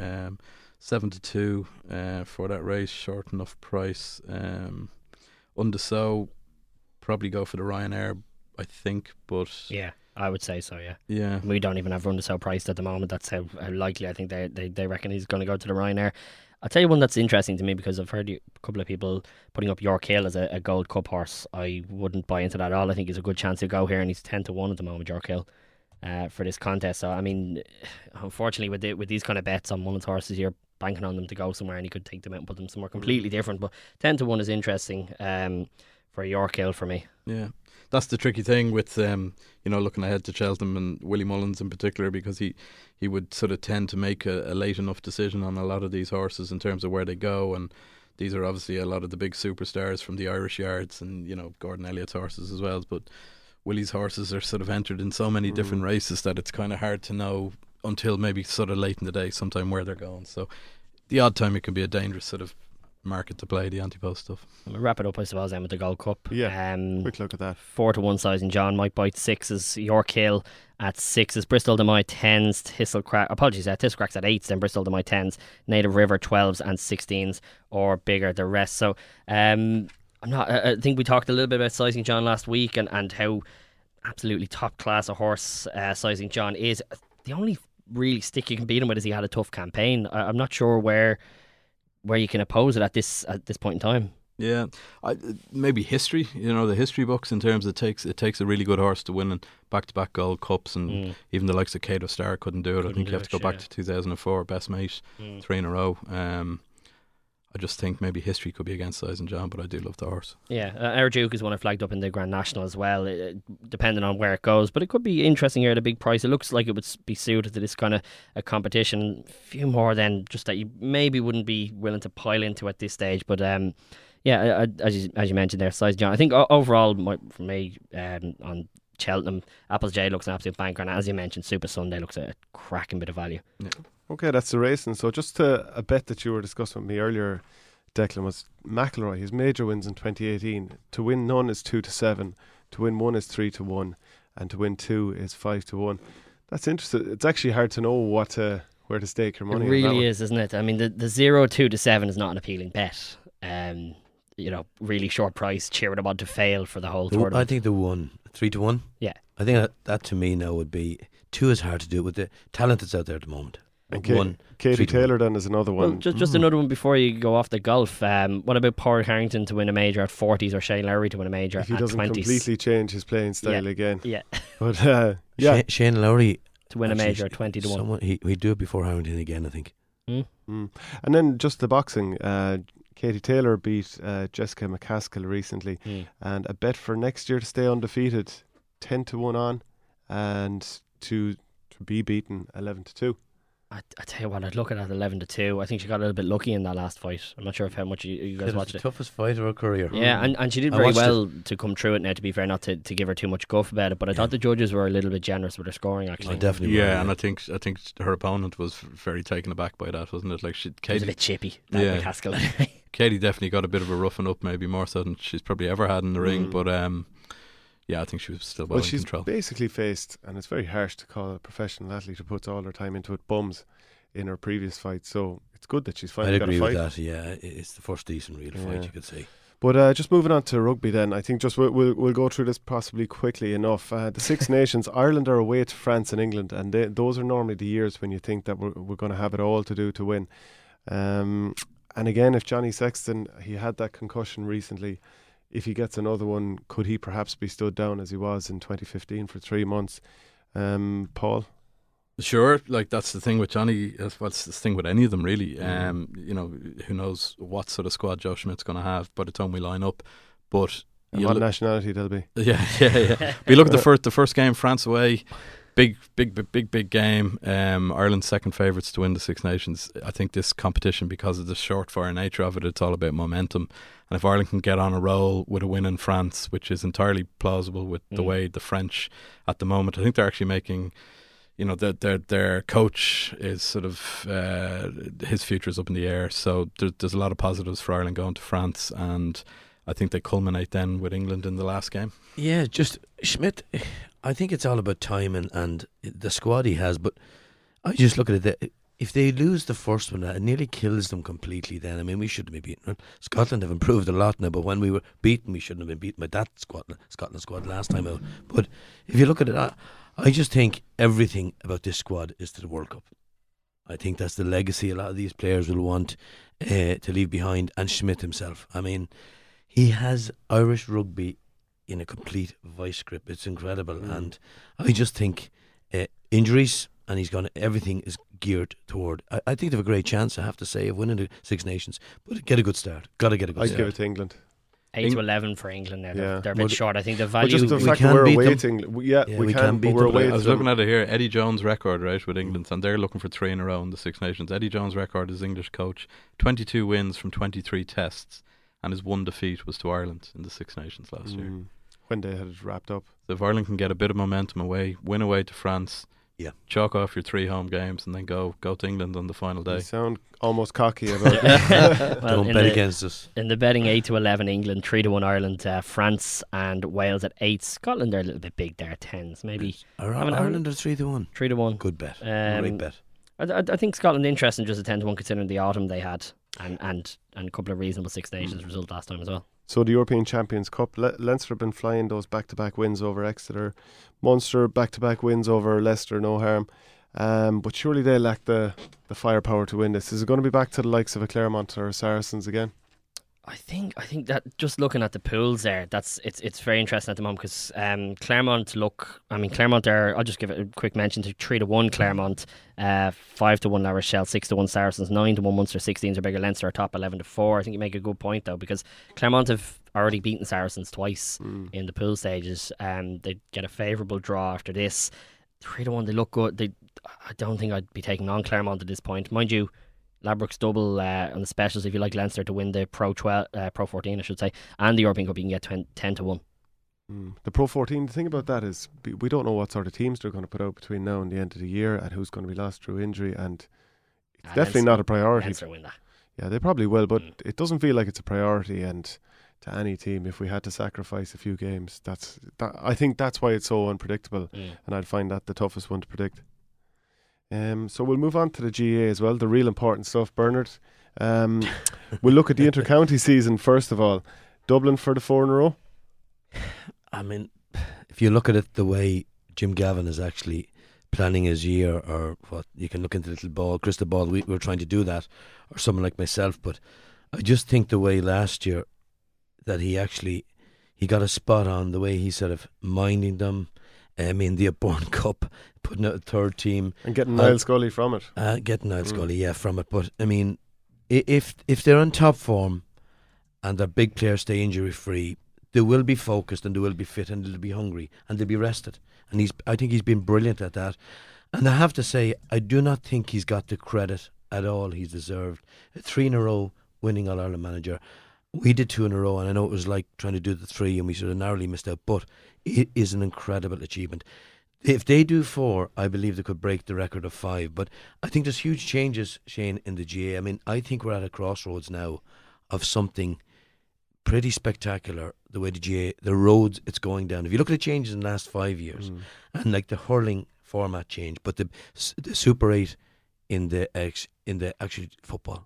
7-2 for that race, short enough price. Undeso, probably go for the Ryanair, I think, but yeah, I would say so. Yeah. We don't even have Undeso priced at the moment. That's how likely I think they reckon he's going to go to the Ryanair. I'll tell you one that's interesting to me, because I've heard a couple of people putting up York Hill as a Gold Cup horse. I wouldn't buy into that at all. I think he's a good chance to go here, and he's 10-1 at the moment, York Hill, for this contest. So I mean, unfortunately, with these kind of bets on Mullins horses, you're banking on them to go somewhere, and he could take them out and put them somewhere completely different. But 10-1 is interesting for York Hill for me. Yeah, that's the tricky thing with looking ahead to Cheltenham and Willie Mullins in particular, because he would sort of tend to make a late enough decision on a lot of these horses in terms of where they go, and these are obviously a lot of the big superstars from the Irish yards, and Gordon Elliott's horses as well. But Willie's horses are sort of entered in so many different races that it's kind of hard to know until maybe sort of late in the day sometime where they're going. So the odd time it can be a dangerous sort of market to play the anti-post stuff. We'll wrap it up, I suppose, then with the Gold Cup. Yeah, quick look at that. 4-1 size in John, Mike Bite 6s, York Hill at 6s, Bristol de Mai 10s, Thistlecracks at 8s, then Bristol de Mai 10s, Native River 12s and 16s or bigger the rest. So I think we talked a little bit about Sizing John last week and how absolutely top class a horse Sizing John is. The only really stick you can beat him with is he had a tough campaign. I'm not sure where you can oppose it at this point in time. Yeah, maybe history. The history books in terms of it takes a really good horse to win back-to-back Gold Cups, and even the likes of Cato Star couldn't do it. I think you have to go back to 2004, Best Mate, 3 in a row. I just think maybe history could be against Sizing John, but I do love the horse. Yeah, Air Duke is one I flagged up in the Grand National as well, depending on where it goes. But it could be interesting here at a big price. It looks like it would be suited to this kind of a competition. A few more than just that you maybe wouldn't be willing to pile into at this stage. But as you mentioned there, Sizing John, I think overall for me on Cheltenham, Apples J looks an absolute banker, and as you mentioned, Super Sunday looks a cracking bit of value. Yeah. Okay, that's the racing. So just a bet that you were discussing with me earlier, Declan, was McIlroy. His major wins in 2018. To win none is 2-7. To win one is 3-1, and to win two is 5-1. That's interesting. It's actually hard to know where to stake your money. It really is, isn't it? I mean, the 0-2-7 is not an appealing bet. Really short price, cheering them on to fail for the whole tournament. I think the 3-1. Yeah, I think that to me now would be 2 is hard to do with the talent that's out there at the moment. And Katie Taylor then is another one. Well, just another one before you go off the golf. What about Padraig Harrington to win a major at 40s or Shane Lowry to win a major at 20s? If he doesn't completely change his playing style again. Yeah. But Shane Lowry to win a major at 20-1. He'd do it before Harrington again, I think. And then just the boxing. Katie Taylor beat Jessica McCaskill recently, and a bet for next year to stay undefeated, 10-1 on, and to be beaten 11-2. I tell you what, I'd look at that 11-2. I think she got a little bit lucky in that last fight. I'm not sure how much you guys watched it. The toughest fight of her career. Yeah, and she did very well to come through it now, to be fair, not to give her too much guff about it, but I thought the judges were a little bit generous with her scoring, actually. Definitely. Yeah, and I think her opponent was very taken aback by that, wasn't it? Like Katie was a bit chippy, McCaskill. Katie definitely got a bit of a roughing up, maybe more so than she's probably ever had in the ring, but I think she was still well in control. She's basically faced, and it's very harsh to call a professional athlete who puts all her time into it, bums in her previous fight. So it's good that she's finally got a fight. I'd agree with that. Yeah, it's the first decent real fight, you could say. But just moving on to rugby then, I think just we'll go through this possibly quickly enough. The Six Nations, Ireland are away to France and England, and those are normally the years when you think that we're going to have it all to do to win. And again, if Johnny Sexton, he had that concussion recently, if he gets another one, could he perhaps be stood down as he was in 2015 for 3 months? Paul? Sure, like that's the thing with Johnny. What's the thing with any of them, really? Who knows what sort of squad Joe Schmidt's going to have by the time we line up. But what nationality they'll be? Yeah. But you look at the first game, France away. Big game. Ireland's second favourites to win the Six Nations. I think this competition, because of the short fire nature of it, it's all about momentum. And if Ireland can get on a roll with a win in France, which is entirely plausible with the way the French at the moment, I think they're actually making, their coach is sort of his future's up in the air. So there's a lot of positives for Ireland going to France, and I think they culminate then with England in the last game. Yeah, just Schmidt. I think it's all about time and the squad he has, but I just look at it. If they lose the first one, it nearly kills them completely then. I mean, we shouldn't be beaten. Scotland have improved a lot now, but when we were beaten, we shouldn't have been beaten by that Scotland squad last time out. But if you look at it, I just think everything about this squad is to the World Cup. I think that's the legacy a lot of these players will want to leave behind, and Schmidt himself. I mean, he has Irish rugby in a complete vice grip. It's incredible, and I just think injuries, and everything is geared toward. I think they have a great chance, I have to say, of winning the Six Nations, but get a good start. Got to get a good start. I'd give it to England. 8 to 11 for England now. Yeah. They're a bit short. I think the But value. just the we fact can that we're beat them. awaiting, we can beat but we're them, but awaiting. I was them. looking at it here. Eddie Jones' record, right, with England, and they're looking for 3 in a row in the Six Nations. Eddie Jones' record as English coach, 22 wins from 23 tests, and his one defeat was to Ireland in the Six Nations last year. When they had it wrapped up. So if Ireland can get a bit of momentum away, win away to France, chalk off your 3 home games, and then go to England on the final day. You sound almost cocky about it. Well, Don't bet against us. In the betting, 8 to 11 England, 3 to 1 Ireland, France and Wales at 8. Scotland are a little bit big there, 10s maybe. Ireland are 3 to 1. 3 to 1. Good bet. Great bet. I think Scotland interesting, just a 10 to 1 considering the autumn they had and a couple of reasonable Six Nations result last time as well. So the European Champions Cup, Leinster have been flying those back-to-back wins over Exeter. Munster back-to-back wins over Leicester, no harm. But surely they lack the firepower to win this. Is it going to be back to the likes of a Claremont or a Saracens again? I think that just looking at the pools there, it's very interesting at the moment because Claremont are. I'll just give it a quick mention to 3 to 1 Claremont, 5 to 1 La Rochelle, 6 to 1 Saracens, 9 to 1 Munster, 16s are bigger. Leinster are top 11 to 4. I think you make a good point though because Claremont have already beaten Saracens twice in the pool stages. They get a favourable draw after this. 3 to 1, they look good. I don't think I'd be taking on Claremont at this point, mind you. Ladbrokes double on the specials if you like Leinster to win the Pro 14 I should say, and the European Cup you can get 10 to 1. The Pro 14, the thing about that is we don't know what sort of teams they're going to put out between now and the end of the year and who's going to be lost through injury, and it's definitely not a priority. Leinster win that. Yeah, they probably will, but it doesn't feel like it's a priority, and to any team, if we had to sacrifice a few games, I think that's why it's so unpredictable, and I'd find that the toughest one to predict. So we'll move on to the GAA as well, the real important stuff, Bernard. We'll look at the inter-county season first of all. Dublin for the 4 in a row. I mean, if you look at it the way Jim Gavin is actually planning his year, or what, you can look into the little crystal ball, we're trying to do that, or someone like myself, but I just think the way last year that he got a spot on, the way he's sort of minding them, in the Upborn Cup, putting out a third team and getting Niall Scully from it. Getting Niall Scully, from it. But I mean, if they're on top form and their big players stay injury free, they will be focused and they will be fit and they'll be hungry and they'll be rested. And I think he's been brilliant at that. And I have to say, I do not think he's got the credit at all he's deserved. 3 in a row winning All Ireland manager. We did 2 in a row, and I know it was like trying to do the 3 and we sort of narrowly missed out, but it is an incredible achievement. If they do 4, I believe they could break the record of 5. But I think there's huge changes, Shane, in the GAA. I mean, I think we're at a crossroads now of something pretty spectacular, the way the GAA, the roads it's going down. If you look at the changes in the last 5 years, and like the hurling format change, but the Super 8 in the actual football,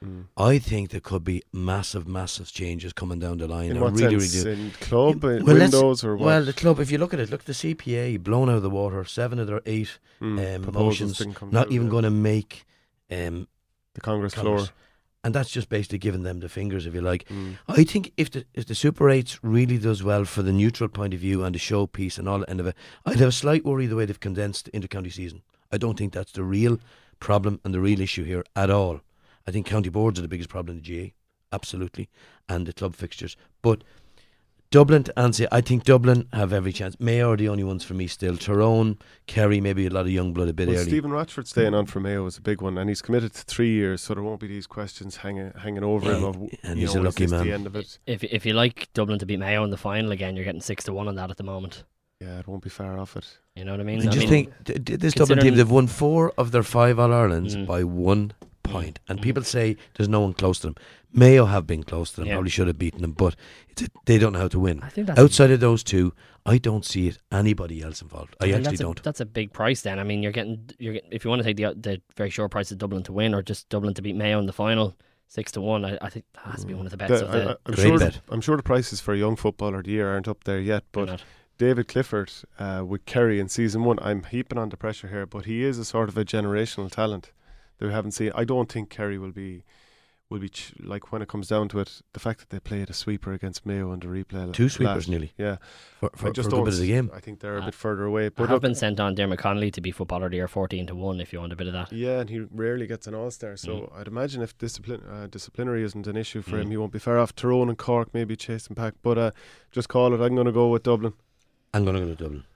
I think there could be massive changes coming down the line. In what sense? In club, in well, windows, or what? Well, the club, if you look at it, look, the CPA blown out of the water. 7 of their 8 motions not even going to make the Congress floor. And that's just basically giving them the fingers, if you like. I think if the Super 8 really does well for the neutral point of view and the showpiece and all the end of it, I'd have a slight worry the way they've condensed the inter-county season. I don't think that's the real problem and the real issue here at all. I think county boards are the biggest problem in the GAA, absolutely, and the club fixtures. But Dublin, to answer, I think Dublin have every chance. Mayo are the only ones for me still. Tyrone, Kerry, maybe a lot of young blood a bit early. Stephen Rochford staying on for Mayo is a big one, and he's committed to 3 years, so there won't be these questions hanging over him. And he's a lucky man. The end of it? If you like Dublin to beat Mayo in the final again, you're getting 6 to 1 on that at the moment. Yeah, it won't be far off it. You know what I mean? And just think, this Dublin team, they've won 4 of their 5 All-Irelands by 1 point. And people say there's no one close to them. Mayo have been close to them, probably should have beaten them, but they don't know how to win. I think that's outside of those 2, I don't see anybody else involved. I actually don't. That's a big price then. I mean, you're getting if you want to take the very short price of Dublin to win, or just Dublin to beat Mayo in the final, 6 to 1. I think that has to be one of the bets. I'm sure the prices for a young footballer of the year aren't up there yet, but David Clifford with Kerry in season 1, I'm heaping on the pressure here, but he is a sort of a generational talent that we haven't seen. I don't think Kerry will be will be like when it comes down to it, the fact that they played a sweeper against Mayo on the replay. 2 sweepers nearly. Yeah. For I just a don't good bit of the game. I think they're a bit further away. But I have been sent on Dermot Connolly to be Footballer of the Year 14-1 if you want a bit of that. Yeah, and he rarely gets an All-Star, so I'd imagine if disciplinary isn't an issue for him, he won't be far off. Tyrone and Cork maybe chasing back, but just call it. I'm going to go with Dublin. I'm going to go to Dublin.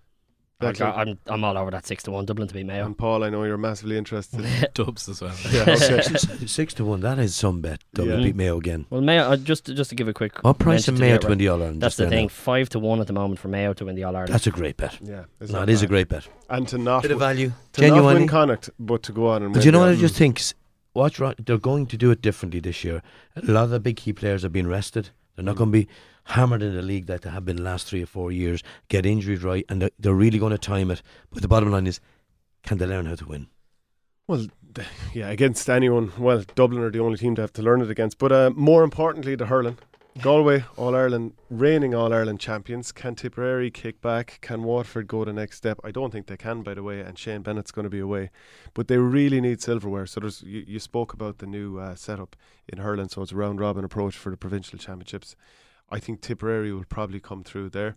I'm all over that 6-1 Dublin to beat Mayo. And Paul, I know you're massively interested. Dubs as well. Yeah, okay. 6-1, that is some bet. Dublin beat Mayo again. Well, Mayo, just to give a quick. What price of Mayo to win the the All-Ireland? That's the thing, 5-1 at the moment for Mayo to win the All-Ireland. That's a great bet. Yeah, No, it is a great bet. And to not Bit of value. to not Genuinely. win Connacht, but to go on and But win. you know what the- I just think? Watch, they're going to do it differently this year. A lot of the big key players have been rested. They're not going to be hammered in the league that they have been the last 3 or 4 years. Get injuries right, and they're really going to time it. But the bottom line is, can they learn how to win? Well, yeah, against anyone. Well, Dublin are the only team to have to learn it against. But more importantly, the hurling. Galway, All-Ireland, reigning All-Ireland champions. Can Tipperary kick back? Can Waterford go the next step? I don't think they can, by the way, and Shane Bennett's going to be away. But they really need silverware. So you spoke about the new setup in hurling, so it's a round-robin approach for the provincial championships. I think Tipperary will probably come through there.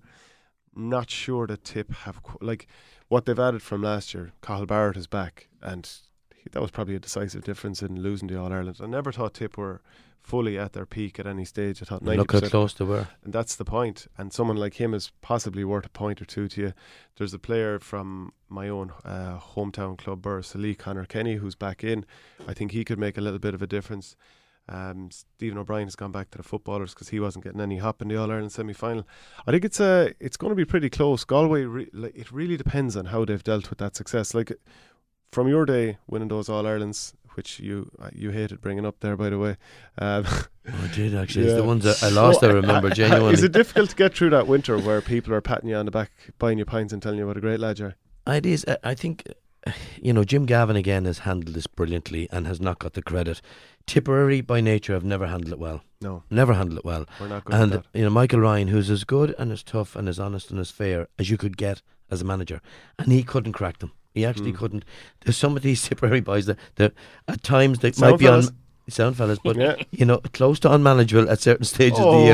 Not sure that Tip have... what they've added from last year, Cathal Barrett is back, and that was probably a decisive difference in losing the All-Ireland. I never thought Tip were fully at their peak at any stage. I thought 90%. Look how close they were. And that's the point. And someone like him is possibly worth a point or two to you. There's a player from my own hometown club, Burris Lee, Conor Kenny, who's back in. I think he could make a little bit of a difference. Stephen O'Brien has gone back to the footballers because he wasn't getting any hop in the All-Ireland semi-final. I think it's going to be pretty close. Galway, it really depends on how they've dealt with that success. Like, from your day winning those All-Irelands, which you hated bringing up there, by the way. I did, actually. Yeah. It's the ones that I lost, I remember, genuinely. Is it difficult to get through that winter where people are patting you on the back, buying you pints and telling you what a great lad you are? It is. I think, Jim Gavin again has handled this brilliantly and has not got the credit. Tipperary, by nature, have never handled it well. No. Never handled it well. We're not good at that. And, Michael Ryan, who's as good and as tough and as honest and as fair as you could get as a manager, and he couldn't crack them. He actually couldn't. There's some of these Tipperary boys that at times they might be on sound fellas, but close to unmanageable at certain stages of the year.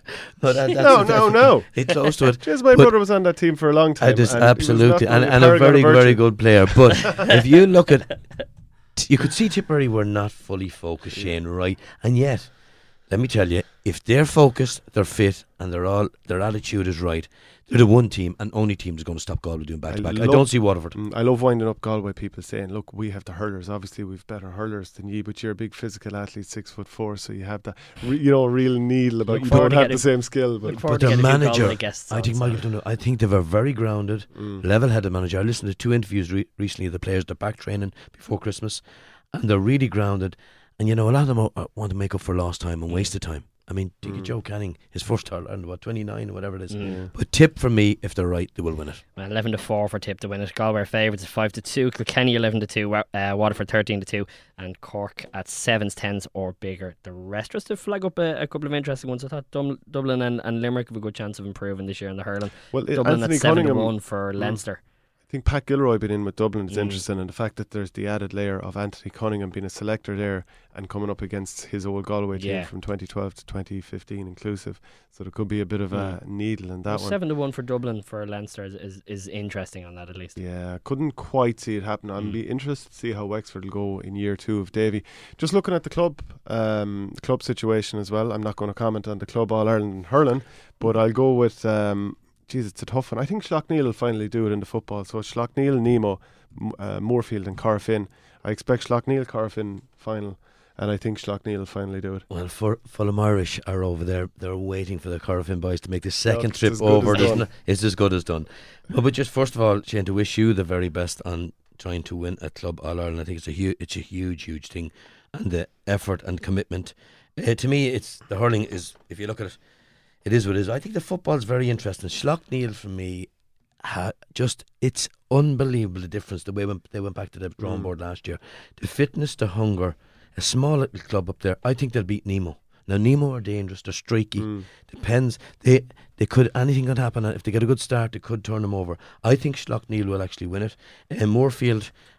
No. It's close to it. Just my brother was on that team for a long time. Absolutely, and a very, very good player. But if you look at, you could see Tipperary were not fully focused, Shane, right? And yet, let me tell you, if they're focused, they're fit, and their attitude is right, they're the one team and only team that's going to stop Galway doing back-to-back. I don't see Waterford. I love winding up Galway people saying, look, we have the hurlers. Obviously, we've better hurlers than you, but you're a big physical athlete, 6'4", so you have that real needle about you don't have the same skill. But the manager, I think they were very grounded, level-headed manager. I listened to 2 interviews recently of the players, they're back training before Christmas, and they're really grounded. And a lot of them want to make up for lost time and wasted time. I mean, Joe Canning, his first All-Ireland, 29 or whatever it is. But Tip, for me, if they're right, they will win it. 11-4 for Tip to win it. Galway favourites 5-2. Kilkenny 11-2. Waterford 13-2. And Cork at 7s, 10s or bigger. The rest just to flag up a couple of interesting ones. I thought Dublin and Limerick have a good chance of improving this year in the hurling. Well, Dublin Anthony at 7-1 for Leinster. I think Pat Gilroy being in with Dublin is interesting, and the fact that there's the added layer of Anthony Cunningham being a selector there and coming up against his old Galway team from 2012 to 2015 inclusive. So there could be a bit of a needle in that one. 7-1 for Dublin for Leinster is interesting on that at least. Yeah, couldn't quite see it happen. I'd be interested to see how Wexford will go in year 2 of Davy. Just looking at the club situation as well. I'm not going to comment on the club All-Ireland hurling, but I'll go with... it's a tough one. I think Schlockneil will finally do it in the football. So Schlockneil, Nemo, Moorfield and Corofin. I expect Schlockneil, Corofin final, and I think Schlockneil will finally do it. Well, Fulham Irish are over there. They're waiting for the Corofin boys to make the second trip over. It's as good as done. But just first of all, Shane, to wish you the very best on trying to win a club All-Ireland. I think it's a huge thing, and the effort and commitment. To me, it's the hurling is, if you look at it, it is what it is. I think the football's very interesting. Schlockneil, for me, it's unbelievable the difference the way they went back to the drawing board last year. The fitness, the hunger, a small little club up there. I think they'll beat Nemo. Now Nemo are dangerous. They're streaky. Depends. They could, anything could happen. If they get a good start, they could turn them over. I think Schlockneil will actually win it. Moorfield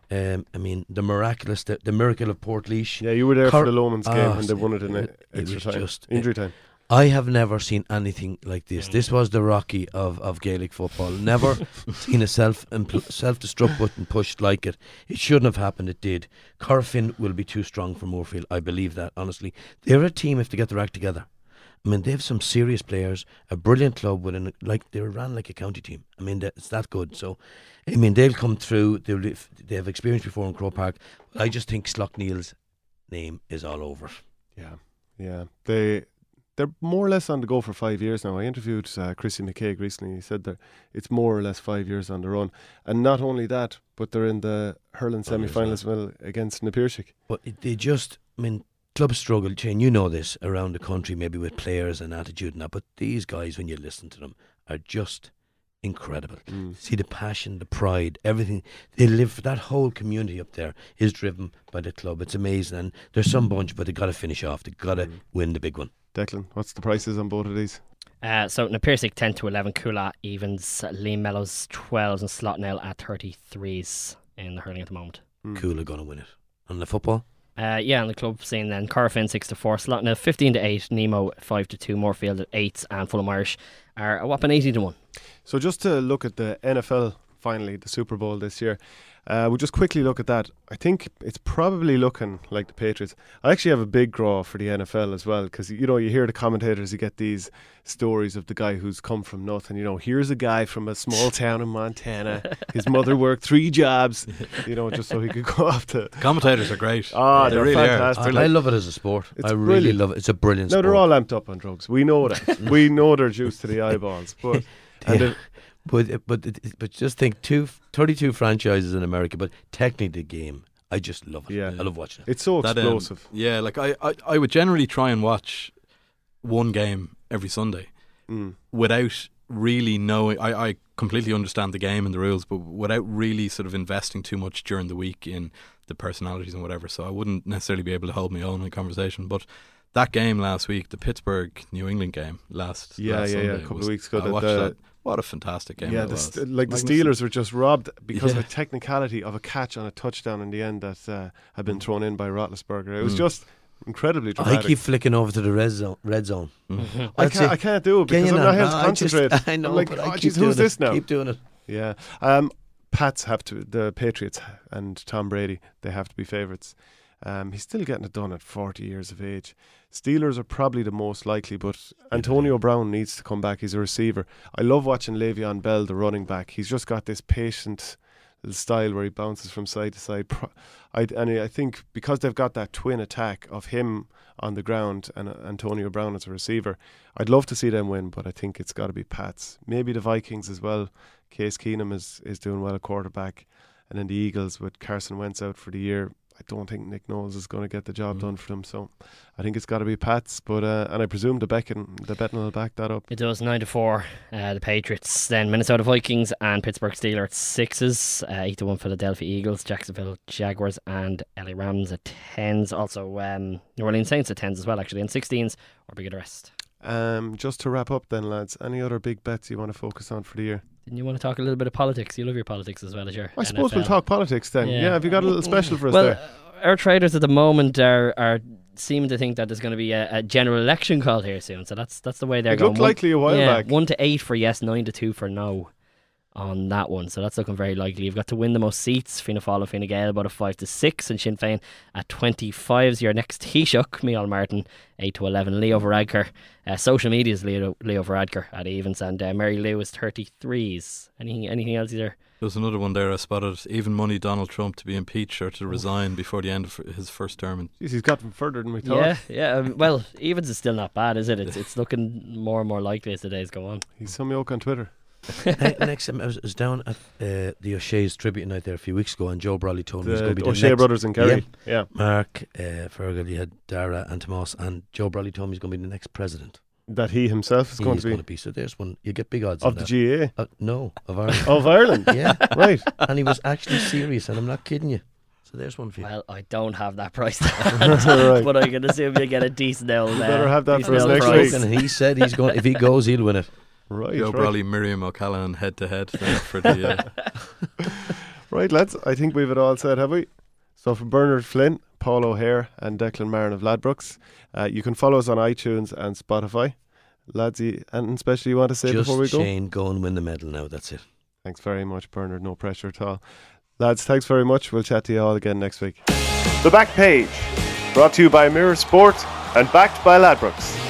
I mean, the miracle of Portlaoise. Yeah, you were there Cor- for the Lomans game Ah, when they won it in it extra was time, just- injury time. I have never seen anything like this. This was the Rocky of Gaelic football. Never seen a self-destruct button pushed like it. It shouldn't have happened. It did. Corofin will be too strong for Moorfield. I believe that, honestly. They're a team if they get their act together. I mean, they have some serious players, a brilliant club they ran like a county team. I mean, it's that good. So, I mean, they'll come through. They have experience before in Croke Park. I just think Slough-Neil's name is all over. Yeah. They're more or less on the go for 5 years now. I interviewed Chrissy McCaig recently. He said that it's more or less 5 years on the run. And not only that, but they're in the hurling semi-final as well against Napiershik. But clubs struggle, Shane, you know this, around the country, maybe with players and attitude and that. But these guys, when you listen to them, are just incredible. See the passion, the pride, everything. They live for that whole community up there is driven by the club. It's amazing. And there's some bunch, but they've got to finish off. They've got to win the big one. Declan, what's the prices on both of these? So Napiersic 10 to 11, Coola evens, Liam Mellows 12s, and Slough-Neil at 33s in the hurling at the moment. Cool are going to win it. And the football? Yeah, on the club scene then, Corofin 6 to 4, Slough-Neil 15 to 8, Nemo 5 to 2, Moorfield at 8, and Fulham Irish are a whopping 80 to 1. So just to look at the NFL, finally, the Super Bowl this year, we'll just quickly look at that. I think it's probably looking like the Patriots. I actually have a big draw for the NFL as well, because you hear the commentators, you get these stories of the guy who's come from nothing. Here's a guy from a small town in Montana. His mother worked 3 jobs, just so he could go off to. The commentators are great. They're really fantastic. I love it as a sport. It's I really brilliant. love it. It's a brilliant No, sport. they're all amped up on drugs. We know that. We know they're juiced to the eyeballs. But But just think, 32 franchises in America, but technically the game, I just love it. Yeah. I love watching it. it's so explosive. Like I would generally try and watch one game every Sunday without really knowing. I completely understand the game and the rules, but without really sort of investing too much during the week in the personalities and whatever. So I wouldn't necessarily be able to hold my own in conversation. But that game last week, the Pittsburgh New England game last Sunday, a couple of weeks ago. I watched that. What a fantastic game! Yeah, that was. the Steelers were just robbed because of a technicality of a catch on a touchdown in the end that had been thrown in by Roethlisberger. It was just incredibly dramatic. I keep flicking over to the red zone. I can't do it because I'm not able to concentrate. I know, I'm like, but I geez, keep doing who's this now? Keep doing it. Yeah. The Patriots and Tom Brady, they have to be favourites. He's still getting it done at 40 years of age. Steelers are probably the most likely, but Antonio Brown needs to come back. He's a receiver. I love watching Le'Veon Bell, the running back. He's just got this patient little style where he bounces from side to side. I think because they've got that twin attack of him on the ground and Antonio Brown as a receiver, I'd love to see them win, but I think it's got to be Pats. Maybe the Vikings as well. Case Keenum is doing well at quarterback. And then the Eagles with Carson Wentz out for the year. I don't think Nick Knowles is going to get the job done for them, so I think it's got to be Pats. But and I presume the betting will back that up. It does 9 to 4. The Patriots, then Minnesota Vikings and Pittsburgh Steelers at 6s, 8 to 1 Philadelphia Eagles, Jacksonville Jaguars and LA Rams at 10s. Also New Orleans Saints at 10s as well, actually, and 16s or bigger the rest. Just to wrap up then, lads, any other big bets you want to focus on for the year? Didn't you want to talk a little bit of politics? You love your politics as well as your I suppose NFL. we'll talk politics then. Yeah, have you got a little special for us well, there? Our traders at the moment are seeming to think that there's going to be a general election called here soon. So that's the way they're It going. looked likely a while back. 1 to 8 for yes, 9 to 2 for no on that one. So that's looking very likely. You've got to win the most seats. Fianna Fáil and Fine Gael about a 5 to 6, and Sinn Féin at 25s. Your next Taoiseach, Micheál Martin, 8 to 11. Leo Varadkar, social media's Leo Varadkar at evens, and Mary Lou is 33s. Anything else either? There's another one there I spotted. Even money Donald Trump to be impeached or to resign before the end of his first term. Jeez, he's gotten further than we thought. Yeah. Well, evens is still not bad, is it? It's looking more and more likely as the days go on. He's some yoke on Twitter. Next time I was down at the O'Shea's tribute night there a few weeks ago, and Joe Brawley told me he's going to be the O'Shea next. brothers in Kerry. Yeah. Mark, Fergal, you had Dara and Tomas, and Joe Brawley told me he's going to be the next president. That he himself is going to be. So there's one. You get big odds Of on the that. GA? No, of Ireland. Of Ireland? Yeah. Right. And he was actually serious, and I'm not kidding you. So there's one for you. Well, I don't have that price Right. but I can assume you get a decent old. better have that for us decent old next price. week. And he said he's going. If he goes, he'll win it. Right. Joe Brawley, Miriam O'Callaghan head to head there for the. Right, lads, I think we've it all said, have we? So for Bernard Flynn, Paul O'Hare and Declan Marin of Ladbrokes, you can follow us on iTunes and Spotify. Lads, and especially you want to say Just before we go? Shane, go and win the medal now, that's it. Thanks very much, Bernard. No pressure at all. Lads, thanks very much. We'll chat to you all again next week. The Back Page, brought to you by Mirror Sport and backed by Ladbrokes.